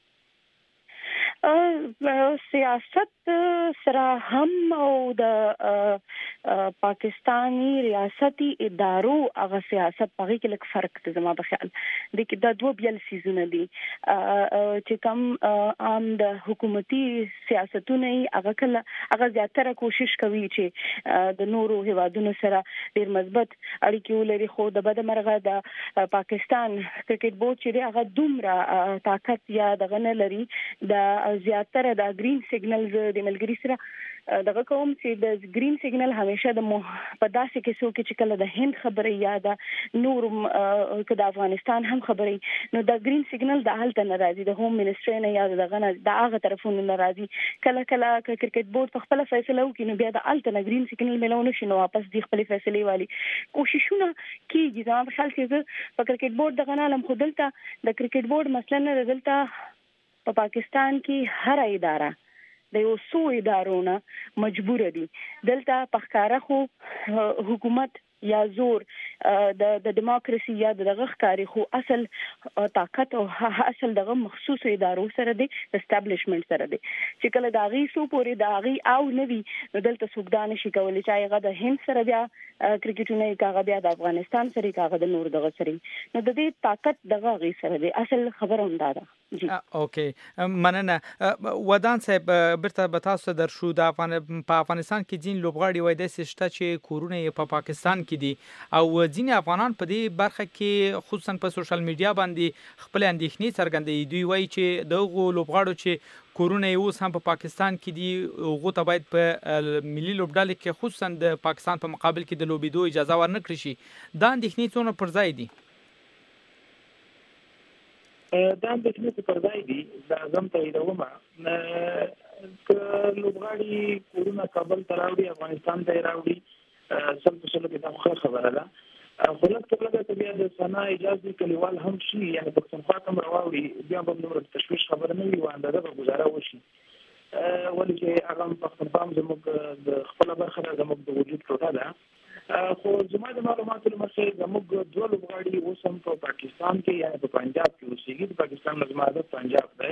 سیاست سره هم او د پاکستانی ریاستي ادارو هغه سیاست په کې لږ فرق دی زما په خیال د کې د دوه بیل سیزونه دي چې کوم عام د حکومتي سیاستونه هغه کله هغه زیاتره کوشش کوي چې د نورو هیوادونو سره ډیر مثبت اړیکې ولري خو د بده مرغه د پاکستان کرکټ بورډ چې هغه دومره طاقت یا دغه نه لري د زیاتره د گرین سیګنلز د ملګری سره دغه کوم چې د گرین سیګنل همیشه د په داسې کې سو کې چې کله د هند خبره یا د نور کده افغانستان هم خبري نو د گرین سیګنل د حالت ناراضي د هوم منسټري نه یا دغه نه د هغه طرفونو ناراضي کله کله کرکټ بورډ په خپل فیصله وکړي نو بیا د حالت نه گرین سیګنل ملونه شي نو واپس د خپل فیصله والی کوششونه کیږي دا په حال چې په کرکټ بورډ دغه نه لم خودلته د کرکټ بورډ مثلا نه دلته په پاکستان کې هر اداره د یو څو ادارونه مجبور دي دلته پخکاره خو حکومت یا زور د د دیموکراسي یا دغه ښکاری خو اصل طاقت او اصل دغه مخصوص ادارو سره دی اسټابلیشمنت سره دی چې کله دا غي سو پورې دا غي او نوي دلته سوګدان شي کولای چې هغه د هند سره بیا کرکټونه کاغه بیا د افغانستان سره کاغه د نور دغه سره نو د دې طاقت دغه غي سره دی اصل خبره هم ده جی اوکې مننه ودان صاحب برته به تاسو در شو د افغان په افغانستان کې جین لوبغاړي وای د سشته چې کورونه په پاکستان کې دي او ځینې افغانان په دې برخه کې خصوصا په سوشل میډیا باندې خپل اندېښنې څرګندوي دوی وایي چې دغه لوبغاړو چې کورونه اوس هم په پاکستان کې دي هغه ته باید په ملي لوبډالۍ کې خصوصا د پاکستان په مقابل کې د لوبېدو اجازه ورنکړي شي دا اندېښنې څونه پر ځای دي دا د ټیټ پر ځای دي دا زم ته ایدومه ک لوبغاړي کورونه کابل ته راوړي افغانستان ته راوړي سم په څه کې دا خبره ده خلک ته لږه بیا د سنا اجازه کلیوال هم شي یعنی په څنګه کوم راوړي بیا به نور تشویش خبر نه وي وانده به گزاره وشي ولې چې هغه په خپل فهم زموږ د خپل برخه زموږ د وجود ټوټه ده خو زما د معلوماتو لمخې زموږ دوه لوبغاړي اوس هم په پاکستان کې یا په پنجاب کې اوسېږي د پاکستان مزماده پنجاب دی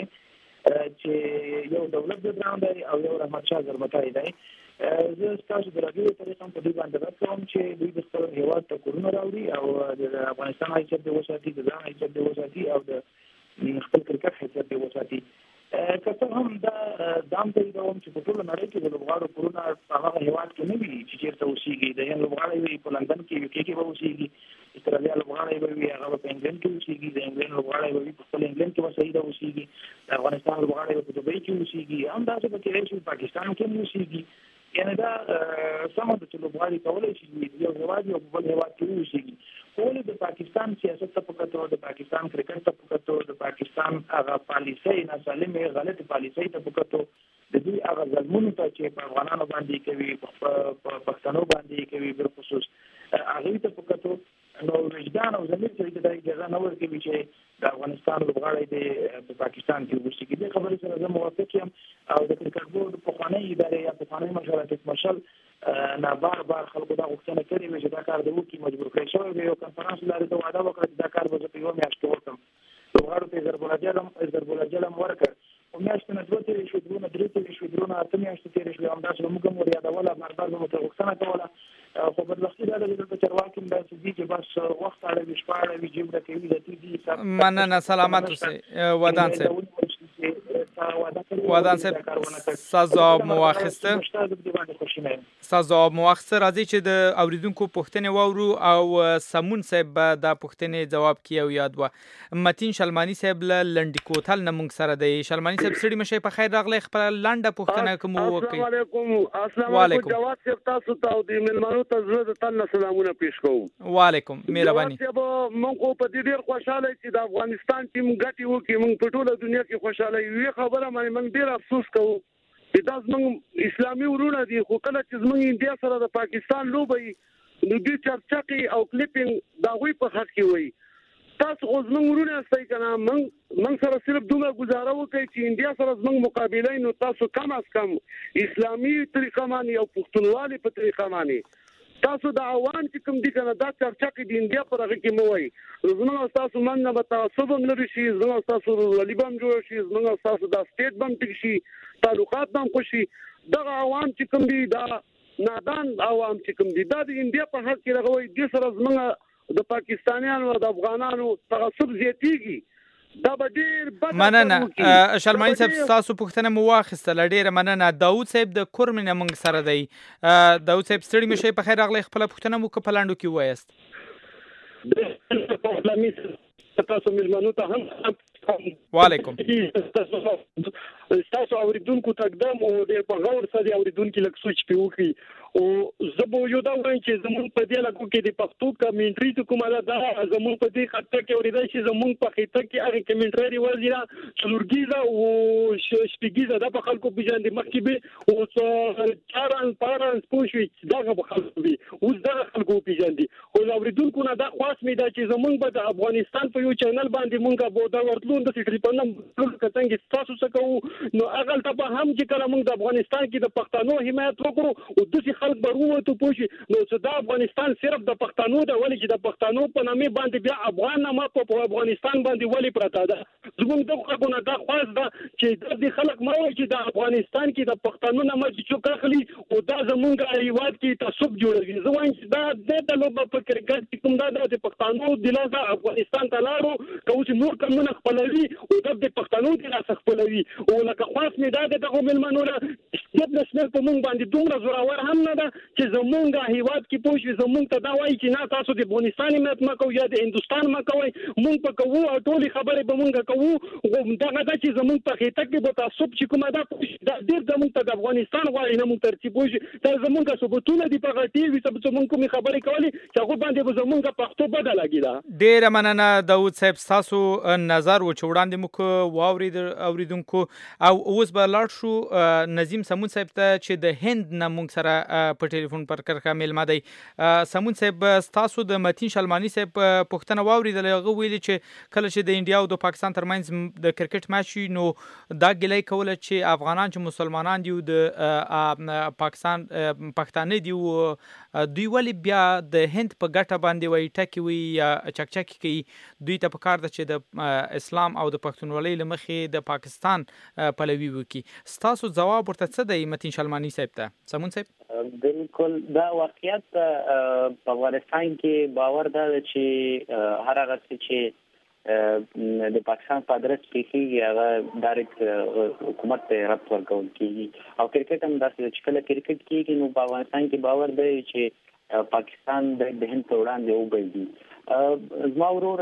چې یو دولت ګران دی او یو رحمت شاه زرمتای دی زه تاسو د راډیو طریقې په دې باندې کوم چې دوی د خپل هیواد ته کورونه راوړي او د افغانستان حیثیت د وساتي د ځان حیثیت د وساتي او د خپل کرکټ حیثیت د وساتي کله هم دا دام ته دوم چې په ټول نړۍ کې د لوبغاړو کورونه په هغه هیواد کې نه وي چې چیرته اوسېږي د یو لوبغاړي وي په لندن کې یو کې کې اوسېږي استرالیا لوبغاړي وي هغه په انګلند کې اوسېږي د انګلند لوبغاړي وي په انګلند کې وسایده اوسېږي د افغانستان لوبغاړي په دوبۍ کې اوسېږي هم دا چې په کې پاکستان کې اوسېږي یعنی دا سمه د لوبغاړي کولای شي یو هیواد یو بل هیواد کې اوسېږي ټول د پاکستان سیاست ته پکاتو د پاکستان کرکټ ته پکاتو د پاکستان هغه پالیسي نه سالمه غلط پالیسي ته پکاتو د دې هغه ظلمونو ته چې په افغانانو باندې کوي په پښتنو باندې کوي بل خصوص هغه ته پکاتو نو وجدان او زمير چې د اجازه نه ورکوي چې د افغانستان لوبغاړي د پاکستان کې وشي د خبرې سره زه موافق یم او د کرکټ بورډ په خواني ادارې یا په خواني مشورت مشل نه بار بار خلکو دا غوښتنه کړې وي چې دا کار د وکي مجبور کړی شوی دی یو کنفرانس لري ته وعده وکړه چې دا کار به په یو میاشت کې وکړم لوبغاړو ته ضرب الجلم ضرب الجلم ورکړ او میاشت نه دوه تیرې شو درونه درې تیرې شو درونه اته میاشتې تیرې شو هم دا چې موږ مو یادوله بار بار مو ته غوښتنه کوله خو بدبختي دا ده چې چرواکي دا چې بس وخت اړه شپه اړه وی جيب د کوي د دې مننه سلامت اوسئ ودان صاحب ودان صاحب سازاب مواخسته سازاب مواخسته راځي چې د اوریدونکو پوښتنه وورو او سمون صاحب دا پوښتنه جواب کیو یاد و متین شلمانی صاحب لنډی کوتل نمنګ سره دی شلمانی صاحب سړي مشه په خیر راغلی خپل لنډه پوښتنه کوم وکي السلام علیکم السلام علیکم جواد صاحب تاسو ته د ملمنو ته زړه تل سلامونه پیښ کوم وعلیکم مهرباني صاحب مونږ په دې ډیر خوشاله چې د افغانستان ټیم ګټي وکي مونږ په ټوله دنیا کې خوشاله یو خبره مې مونږ ډیر افسوس کوو چې دا زموږ اسلامي ورونه دي خو کله چې زموږ انډیا سره د پاکستان لوبي نو دې چرچقي او کلیپینګ دا وی په خاط کې وي تاسو خو زموږ ورونه استای کنه مونږ مونږ سره صرف دومره گزاره وکړي چې انډیا سره زموږ مقابله نو تاسو کم از کم اسلامي طریقه باندې او پښتونولي په طریقه باندې تاسو د عوام چې کوم دي کنه دا چرچا کې د انډیا پر هغه کې مو وای زموږ تاسو مننه به تاسو هم لري شي زموږ تاسو وليبم جوړ شي زموږ تاسو د سټیټ بم تک شي تعلقات بم خوشي دغه عوام چې کوم دي دا نادان عوام چې کوم دي دا د انډیا په حق کې راغوي د سره زموږ د پاکستانیانو او د افغانانو تعصب زیاتیږي دا به ډیر بد مننه شلمانی صاحب تاسو پوښتنه مو واخیستله ډیره مننه داود صاحب د کورمنه موږ سره دی داود صاحب ستړي مشه په خیر راغلی خپل پوښتنه مو په لاندو کې وایست تاسو ملمنو ته هم وعلیکم تاسو اوریدونکو تقدم او د په غور سره اوریدونکو لک سوچ په وکي او زبو یو دا وایم چې زمون په دې لکه کې د پښتو کمنټري ته کومه ده زمون په دې خطه کې اوریدل چې زمون په خطه کې هغه کمنټري وزیرا څلورګیزه او شپږیزه د په خلکو بجاندې مخکې به او چاران پاران پوښي دغه په خلکو وي اوس دغه خلکو بجاندې او اوریدونکو نه دا خاص می دا چې زمون په د افغانستان په یو چینل باندې مونږه بو دا ورتلون د ټلیفون کتنګ تاسو څه کوو نو هغه ته به هم چې کله مونږ د افغانستان کې د پښتنو حمایت وکړو او د خلک بروه ته پوښي نو چې د افغانستان صرف د پښتنو د ولې چې د پښتنو په نامه باندې بیا افغان نه په افغانستان باندې ولې پراته ده زموږ د خلکو دا خاص ده چې د خلک مو چې د افغانستان کې د پښتنو نه مچ چوک اخلي او دا زمونږ ایواد کې تعصب جوړوي زه وایم چې دا د لوب په کرکټ کوم دا د پښتنو د لاسه افغانستان ته لاړو کوم نور کومه خپلوي او د پښتنو د لاسه خپلوي او لکه خاص می دا دغه ملمنو له ستب نسمه په مونږ باندې دومره زوراور هم نه ده چې زمونږ هیواد کې پوښي زمونږ ته دا وایي چې نه تاسو د افغانستان مت مکو یا د هندستان مکوي مونږ په کوو او ټولي خبره به مونږ کوو او دغه د چې زمونږ په خېټه کې به تاسو چې کومه دا پوښي دا ډېر زمونږ ته د افغانستان غواړي نه مونږ ترتیب پوښي دا زمونږ ثبوتونه دي په غټي وي چې مونږ کومه خبره کوي چې هغه باندې به زمونږ پښتو بدل کیدا ډېر مننه داوود صاحب تاسو نظر و چوڑاندې مو واورید اوریدونکو او اوس به لاړ شو نظیم سمون صاحب ته چې د هند نه مونږ سره په ټلیفون پر کرخه ملما دی سمون صاحب تاسو د متین شلمانی صاحب پښتنه واوریدل هغه ویلي چې کله چې د انډیا او د پاکستان ترمنځ د کرکټ میچ نو دا ګلای کوله چې افغانان چې مسلمانان دي د پاکستان پښتانه دي دوی ولی بیا د هند په ګټه باندې وای ټکی وي یا چکچکی کوي دوی ته پکار ده چې د اسلام او د پښتونولۍ لمخې د پاکستان پلوي وکي تاسو جواب ورته څه دی متین شلمانی صاحب ته سمون صاحب بالکل دا واقعیت په افغانستان کې باور ده چې هر هغه چې د پاکستان په ادرس کې هغه ډایرکټ حکومت ته رابط ورکول کیږي او کرکټ هم داسې چې کله کرکټ کېږي نو په افغانستان کې باور دی چې پاکستان د هند په وړاندې وبلدي زما ورور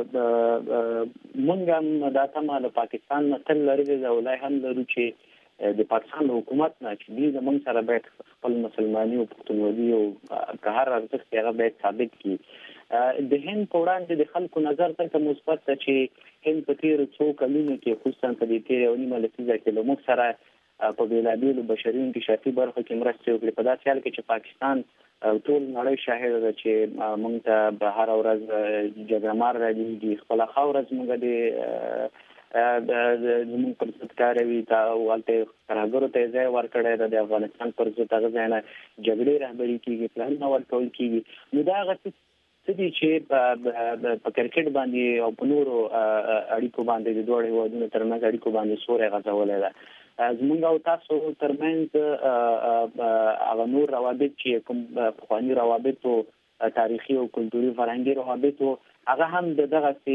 مونږ هم دا تمه له پاکستان نه تل لري دا ولای هم لرو چې د پاکستان حکومت نه چې دې زمونږ سره باید خپل مسلمانۍ او پښتونولي او که هر ارزښت هغه باید ثابت کړي د هند په وړاندې د خلکو نظر ته مثبت ده چې هند په تیر څو کلونو کې خصوصا په دې تیر او نیمه لسیزه کې له موږ سره په بیلابیلو بشري انکشافي برخو کې مرسته وکړي په داسې حال کې چې پاکستان ټول نړۍ شاهد ده چې موږ ته به هر ورځ جګړه مار راځي خپل خاورز موږ دې د زمون پر ضد کاروي دا ولته راګرو ته ځای ورکړی د افغانستان پر ضد هغه ځای نه جګړې رهبري کیږي پلان نو ورکول کیږي نو دا غوښتل چې چې په کرکټ باندې او په نورو اړیکو باندې د دوه هیوادونو ترمنځ اړیکو باندې سورې غځولې ده زمونږ او تاسو ترمنځ هغه نور روابط چې کوم پخوانی روابط او تاریخي او کلتوري فرهنګي روابط هغه هم دغه سي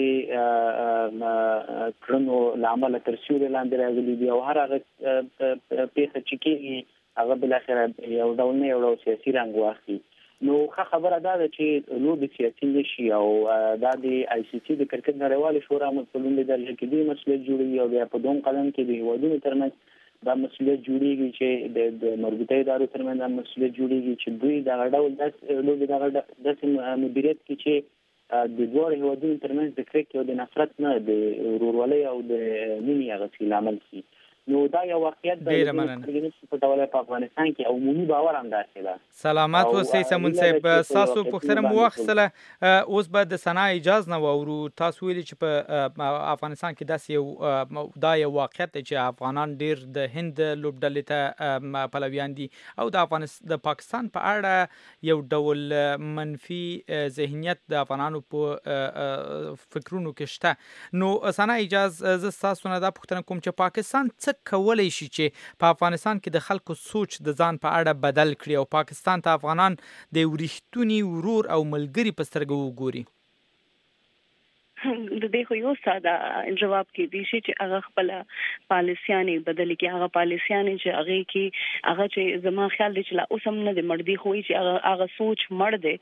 کړنو لامل تر سیوري لاندې راغلي دي او هر هغه پیښه چې کیږي هغه بل اخر یو ډول نه یو سیاسي رنګ واخلي نو ښه خبره ده چې لوب سیاسي نشي او دا د آی سی سی د کرکټ نړیوال شورا مسؤلین د درجه کې دی مسؤلیت جوړوي او بیا په دوم قلم کې د هیوادونو ترمنځ دا مسؤلیت جوړیږي چې د مربوطه ادارو ترمنځ دا مسؤلیت جوړیږي چې دوی دا ډول د لوب دا د مدیریت کې چې د دوه هیوادونو ترمنځ د کرکټ او د نفرت نه د ورورولۍ او د مینې هغه عمل شي نو دا یو واقعیت د په ډول په افغانستان کې عمومي باور هم داسې ده سلامات اوسئ سمون صاحب تاسو پوښتنه مو واخیستله اوس به د سنا اجازه نه وورو تاسو ویلي چې په افغانستان کې داسې یو دا یو واقعیت چې افغانان ډیر د هند لوبډلې ته پلویان دي او د افغانستان د پاکستان په اړه یو ډول منفي ذهنیت د افغانانو په فکرونو کې شته نو سنا اجازه ز تاسو نه دا پوښتنه کوم چې پاکستان څه کولای شي چې په افغانستان کې د خلکو سوچ د ځان په اړه بدل کړي او پاکستان ته افغانان د ورښتونی ورور او ملګری په سترګه وګوري د دې خو یو ساده جواب کې دی چې هغه خپل پالیسیانې بدل کې هغه پالیسیانې چې هغه کې هغه چې زما خیال دی چې لا اوس هم نه د مړ دی خو چې هغه هغه سوچ مړ دی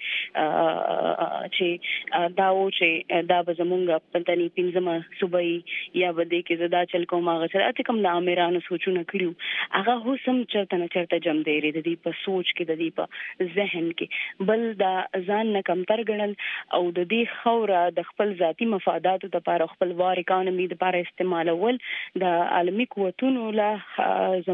چې دا و چې دا به زمونږ پنځنی پنځمه صوبې یا به دې کې زدا چل کوم هغه سره اته کوم د امیرانو سوچونه کړیو هغه هو سم چرته نه چرته جم دی د دې په سوچ کې د دې په ذهن کې بل دا ځان نه کمتر ګڼل او د دې خوره د خپل ذاتی مفاداتو لپاره خپل وار اکانومي لپاره استعمالول د عالمي قوتونو له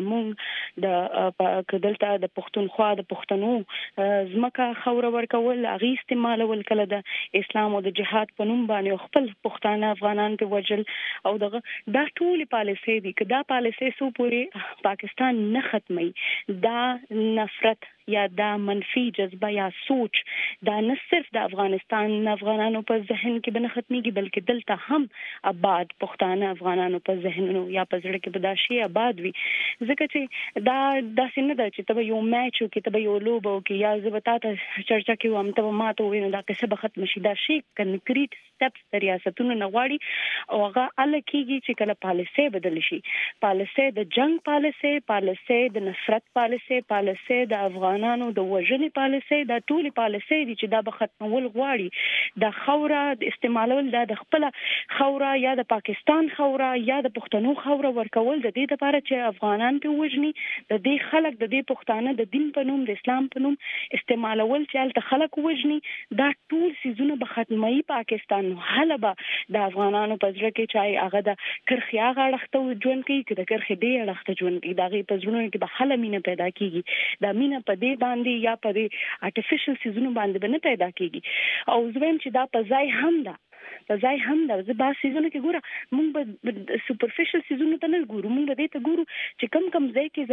زموږ د کدلته د پښتونخوا د پښتنو زمکه خوره ورکول هغه استعمالول کله د اسلام او د جهاد په نوم باندې خپل پښتانه افغانان په وجل او دغه دا ټول پالیسي دي کدا پالیسي سو پوری پاکستان نه ختمي دا نفرت یا دا منفي جذبه یا سوچ دا نه صرف د افغانستان افغانانو په ذهن کې بنه ختميږي بلکې دلته هم آباد پښتانه افغانانو په ذهنونو یا په زړه کې بداشي آباد وي ځکه چې دا د سینه د چې تبه یو میچ او کې تبه یو لوب او کې یا زبطاته چرچا کې وم ته ماته وینم دا څه به ختم شي دا شي کنکریټ سټپس د ریاستونو نغواړي او هغه ال کېږي چې کله پالیسي بدل شي پالیسي د جنگ پالیسي پالیسي د نفرت پالیسي پالیسي د افغان نو د وژنې پالیسي دا ټول پالیسي دي چې دا به ختمول غواړي د خوره د استعمالول دا د خپل خوره یا د پاکستان خوره یا د پښتنو خوره ورکول د دې لپاره چې افغانان په وژني د دې خلک د دې پښتانه د دین په نوم د اسلام په نوم استعمالول چې الته خلک وژني دا ټول سيزونه به ختمي پاکستان حلبه د افغانانو په ځړ کې چای هغه د کرخیا غړخته ژوند کوي چې د کرخې دی غړخته ژوند کوي دا غي په ژوند کې به حل مینه پیدا کیږي دا مینه په باندې یا په آرټیفیشل سيزونو باندې به نه پیدا کیږي او زویم چې دا په ځای هم ده په ځای هم دا زه با سيزونو کې ګوره مونږ به سوپرفیشل سيزونو ته نه ګورو مونږ به دې ته ګورو چې کم کم ځای کې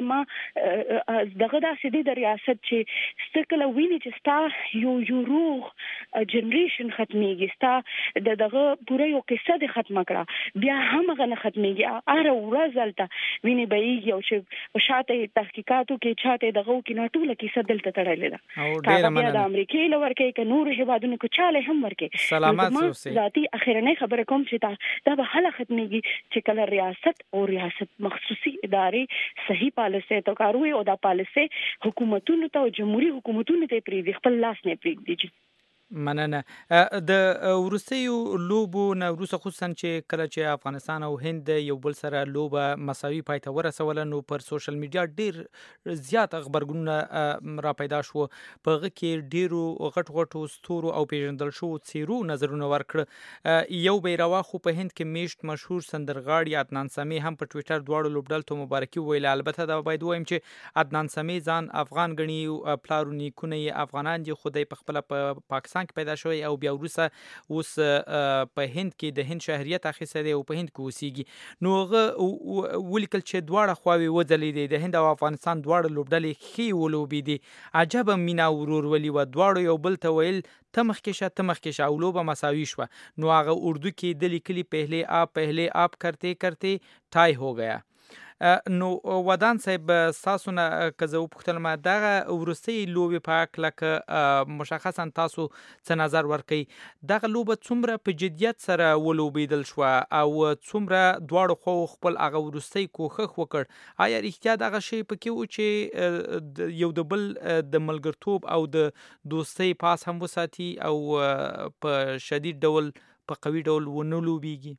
زما دغه داسې دی د ریاست چې ستکله ویني چې ستا یو یو روغ جنریشن ختميږي ستا دغه پوره یو قصه د ختمه کړه بیا هم غو نه ختميږي اره ورځلته ویني به یو چې شاته تحقیقاتو کې چاته دغه کې نه ټوله کیسه دلته تړلې ده او ډیر مننه د امریکای لور کې ک نور هیوادونو کې چاله هم ورکه سلامات اوسئ ذاتی اخیرنه خبره کوم چې دا دا به حل ختميږي چې کله ریاست او ریاست مخصوصي ادارې صحیح پالیسي تو کاروي او دا پالیسي حکومتونو ته او جمهوریت حکومتونو ته پری خپل لاس نه پریږدي مننه د ورستیو لوبو نه وروسته خصوصا چې کله چې افغانستان او هند یو بل سره لوبه مساوي پای ته ورسول نو پر سوشل میډیا ډیر زیات خبرګونونه را پیدا شو په هغه کې ډیرو غټ غټو ستورو او پیژندل شو څیرو نظرونه ورکړه یو بیروا خو په هند کې میشت مشهور سندرغاړي عدنان سامي هم په ټوئیټر دواړو لوبډل ته مبارکي ویل البته دا باید وایم چې عدنان سامي ځان افغان غني پلارونی کونه افغانان دي خدای په خپل په پاکستان کې پیدا شوی او بیا وروسته اوس په هند کې د هند شهریت اخیسته دی او په هند کې اوسېږي نو هغه ولیکل چې دواړه خواوې وځلې دي د هند او افغانستان دواړه لوبډلې ښې ولوبې دي عجب مینا ورورولي و دواړو یو بل ته ویل تمخ کې شه تمخ کې شه او لوبه مساوي شو نو هغه اردو کې د لیکلي پهله آپ پهله آپ کرتے کرتے ټای هو گیا نو ودان صاحب تاسو نه کزو پختل ما دغه ورستی لوبي پاک لکه مشخصا تاسو څه نظر ورکي دغه لوبه څومره په جديت سره ولوبیدل شو او څومره دواړو خو خپل هغه ورستی کوخخ وکړ آیا احتیاط هغه شی پکې و چې یو د بل د ملګرتوب او د دوستۍ پاس هم وساتي او په شدید ډول په قوي ډول ونه لوبيږي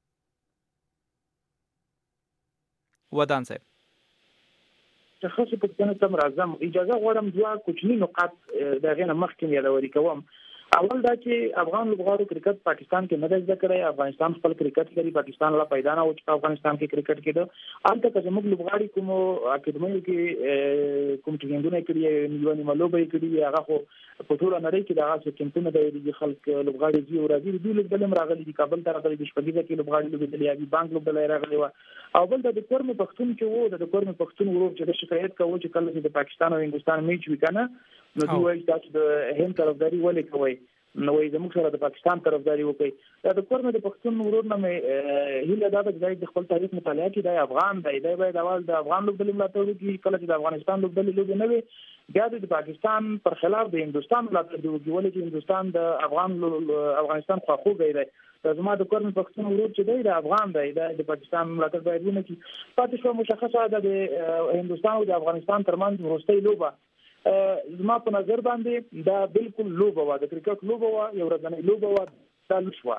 ودان صاحب چې خاصه په څنګه تم راځم اجازه غواړم دوا کوچنی نقاط دا غنه مخکې یادوري کوم اول دا چې افغان لوبغاړو کرکټ پاکستان کې نه ځکه کړی افغانستان خپل کرکټ لري پاکستان لا پیدا نه او چې افغانستان کې کرکټ کېده البته که زموږ لوبغاړي کوم اکیډمي کې کوم ټینګونه کړی نیونی ملوبې کړی هغه خو په ټول نړۍ کې دا چې کمپونه د خلک لوبغاړي دی او راځي د لوبډلم راغلي د کابل ته راغلي د شپږیزه کې لوبغاړي لوبډلې یا بانک لوبډلې راغلي او بل د کورم پښتون کې وو د کورم پښتون ورور چې د شکایت کوي چې کله چې د پاکستان او هندستان میچ وکنه نو دوی وایي چې د هند طرفداري ولې کوي نو وایي زموږ سره د پاکستان طرفداري وکړي دا د کورم د پښتون ورور نه هیله دا د خپل تاریخ مطالعه کې د افغان د ایدای باید اول د افغان لوبډلې ملاتړ وکړي کله چې د افغانستان لوبډلې لوب نه وي بیا د پاکستان پر خلاف د هندستان ملاتړ وکړي ولې چې هندستان د افغان افغانستان خواخوږی دی زما د کورن پښتون ورور چې دی د افغان دی د پاکستان ملاتړ باید ونه کړي. پاتې شو مشخصه ده د هندستان او د افغانستان ترمنځ وروستۍ لوبه زما په نظر باندې دا بالکل لوبه و، د کرکټ لوبه و، یو ورځنۍ لوبه و، دا لوبه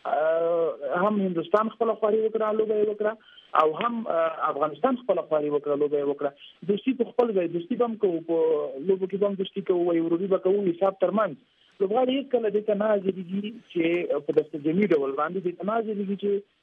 هم هندستان خپل خواري وکړه لوبه وکړه او هم افغانستان خپل خواري وکړه لوبه وکړه. دوستي په خپل ځای دوستي هم کوو، په لوبو کې هم دوستي کوو، یو وروري به کوو، حساب ترمنځ لوبغاړي هیڅ کله د تنازلېږي چې په داسې جمعي ډول باندې د تنازلېږي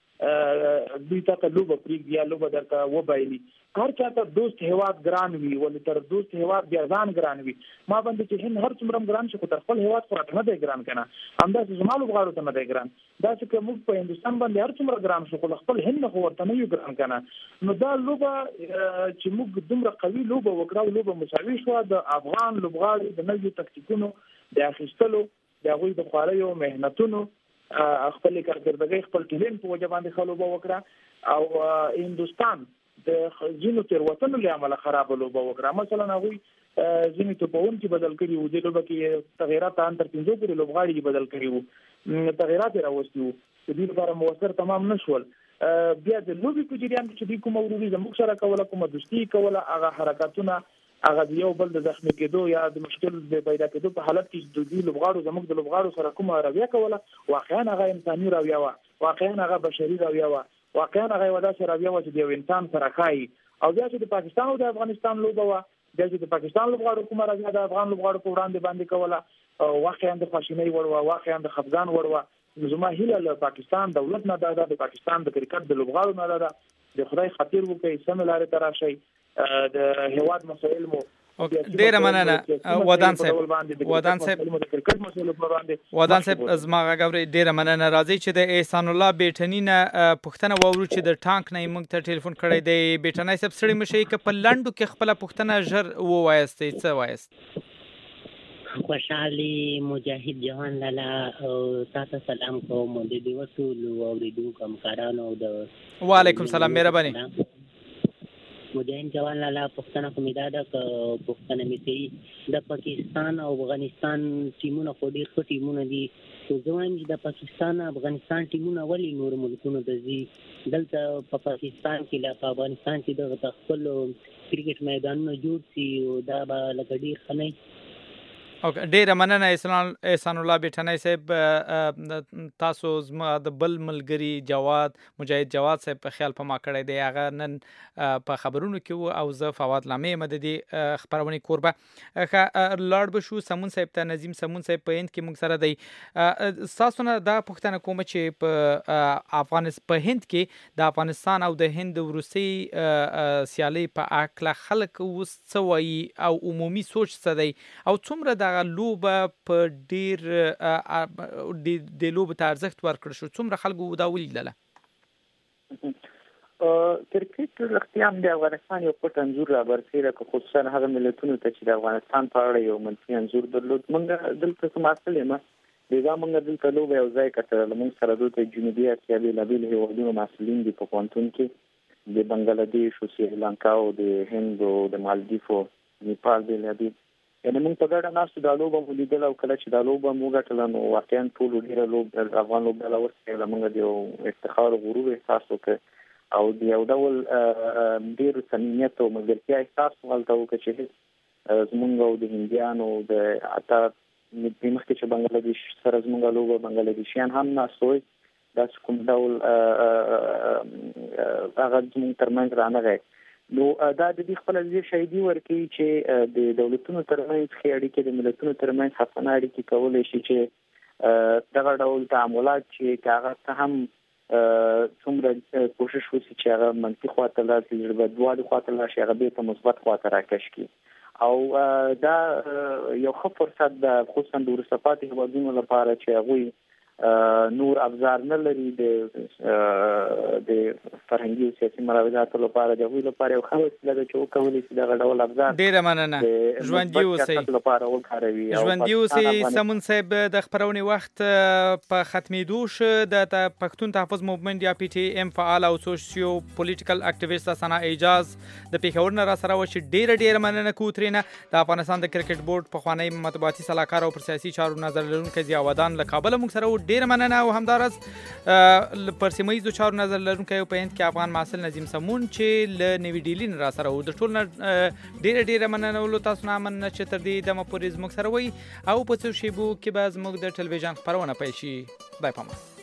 چې دوی ته لوبه پرېږدي یا لوبه درته وبایلي. هر چا ته دوست هیواد ګران وي، ولې تر دوست هیواد بیا ځان ګران وي. ما باندې چې هند هر څومره ګران شي خو تر خپل هیواد خو راته نه دی ګران که نه، همداسې زما لوبغاړو ته نه دی ګران. داسې که موږ په هندوستان باندې هر څومره ګران شو خو خپل هند نه خو ورته نه یو ګران که نه. نو دا لوبه چې موږ دومره قوي لوبه وکړه او لوبه مساوي شوه، د افغان لوبغاړو د نویو تکتیکونو د اخیستلو د هغوی د خواریو محنتونو خپل کارکردګۍ خپل ټیلنټ په وجه باندې ښه لوبه وکړه او هندوستان د ځینو تېروتنو له امله خرابه لوبه وکړه. مثلا هغوی ځینې توپونکي بدل کړي وو، دې لوبه کې تغیرات ان تر پنځو پورې لوبغاړي بدل کړي وو، تغیرات یې راوستي وو، د دې لپاره موثر تمام نه شول. بیا د لوبې په جریان کې چې دوی کومه وروري زموږ سره کوله، کومه دوستي کوله، هغه حرکاتونه هغه د یو بل د زخمي کېدو یا د مشکل د پیدا کېدو په حالت کې د دې لوبغاړو زموږ د لوبغاړو سره کومه رویه کوله، واقعا هغه انساني رویه وه، واقعا هغه بشري رویه وه، واقعا هغه یوه داسې رویه وه چې د یو انسان سره ښایي. او بیا چې د پاکستان او د افغانستان لوبه وه، بیا چې د پاکستان لوبغاړو کومه رویه د افغان لوبغاړو په وړاندې باندې کوله، واقعا د خواشینۍ وړ وه، واقعا د خفګان وړ وه. زما هیله له پاکستان دولت نه دا ده، د پاکستان د کرکټ د لوبغاړو نه دا ده، د خدای خاطر وکړئ، سمې لارې ته راشئ، د هیواد مسایل مو ډیره مننه ودان صاحب. ودان صاحب ودان صاحب زما غوړي ډیره مننه. راځي چې د احسان الله بیٹنی نه پښتنه وورو چې د ټانک نه موږ ته ټلیفون کړی دی. بیٹنی صاحب سړی مشي ک په لندو کې خپل پښتنه ژر ووایستې څه وایست؟ خوشحالي مجاهد جهان لالا او تاسو سلام کوم د دې وټول او د دوه کمکارانو د وعلیکم سلام مهرباني. مجاهد جوان لالا پښتنه کومیدا د پښتنه میتي د پاکستان او افغانستان ټیمونه خو ډیر ښه ټیمونه دي. خو زه وایم چې د پاکستان افغانستان ټیمونه ولې نور ملکونو ته ځي؟ دلته په پاکستان کې لا په افغانستان کې دغه خپل کرکټ میدانونه جوړ شي او دا به لکه ډیر ښه نه. اوکې ډیره مننه احسان الله بیٹنی صاحب. تاسو زما د بل ملګری جواد مجاهد جواد صاحب په خیال په ما کړی دی، هغه نن په خبرونو کې وو او زه فواد لامې مددي خبرونه کوربه لاړ بشو. سمون صاحب ته نظیم سمون صاحب په هند کې موږ سره دی. تاسو نه دا پوښتنه کوم چې په افغانستان په هند کې د افغانستان او د هند وروسي سیالي په اکله خلک اوس څه وایي او عمومي سوچ څه دی او څومره د لوبه په ډیر د لوبه ته ارزښت ورکړ شو، څومره خلکو دا ولیدله؟ کرکټ رښتیا هم د افغانستان یو پټ انځور رابرسېره که خصوصا هغه ملتونو ته چې د افغانستان په اړه یو منفي انځور درلود. موږ دلته څه مسئله یم بېګا موږ دلته لوبه یو ځای کتله، موږ سره دلته جنوبي اسیا بېلابېل هېوادونو محصلین دي په پوهنتون کې، د بنګلادیش او سریلانکا او د هند او د مالدیف او نیپال بېلابېل، یعنې موږ په ګډه ناستو دا لوبه مو لیدله او کله چې دا لوبه مو ګټله نو واقعا ټولو ډېره لوبه د افغان لوبډله وستایله. موږ د یو افتخار او غرور احساس وکړ او د یو ډول ډېر صمیمیت او ملګرتیا احساس مو هلته وکړ چې هېڅ زموږ او د هندیانو د حتی مخکې چې بنګلادیش سره زموږ لوبه بنګلادیشیان هم ناست وی، داسې کوم ډول هغه زموږ ترمنځ رانغی. نو دا د دې خپل ځای شهیدي ورکوي چې د دولتونو ترمنځ ښې اړیکې د ملتونو ترمنځ حسنه اړیکې کولی شي چې دغه ډول تعاملات چې هغه څه هم څومره کوشش وشي چې هغه منفي خواته لاړ شي، زړه بدوالي خواته لاړ شي، هغه بیرته مثبت خواته راکش کړي. او دا یو ښه فرصت ده خصوصا د وروسته پاتې هېوادونو لپاره چې هغوی نور ابزار نه لري د د فرهنګي او سیاسي مراوداتو لپاره، د هغوی لپاره یو ښه وسیله ده چې وکولی شي دغه ډول ابزار ډېره مننه ژوندي اوسئ لپاره وکاروي. ژوندي اوسئ. سمون صاحب د خپرونې وخت په ختمېدو شو. د پښتون تحفظ موومنټ یا پی ټي ایم فعال او سوشیو پولیټیکل اکټیویسټ ثنا اعجاز د پېښور نه را سره وه چې ډېره ډېره مننه کوو ترېنه. د افغانستان د کرکټ بورډ پخوانی مطبوعاتي سلاکار او پر سیاسي چارو نظر لرونکی ضیا ودان له کابله موږ سره و. ډیره مننه. او همدارس پر سیمه ییزو چارو نظر لرونکی په هند کې افغان محصل نظیم سمون چې له نوي ډیلي نه را سره و. د ټول نه ډیره ډیره مننه تاسو نه مننه چې تر دې دمه پورې زموږ سره وئ او په څو شیبو کې به زموږ د ټلویزیون خپرونه پیل شي. خدای پامان.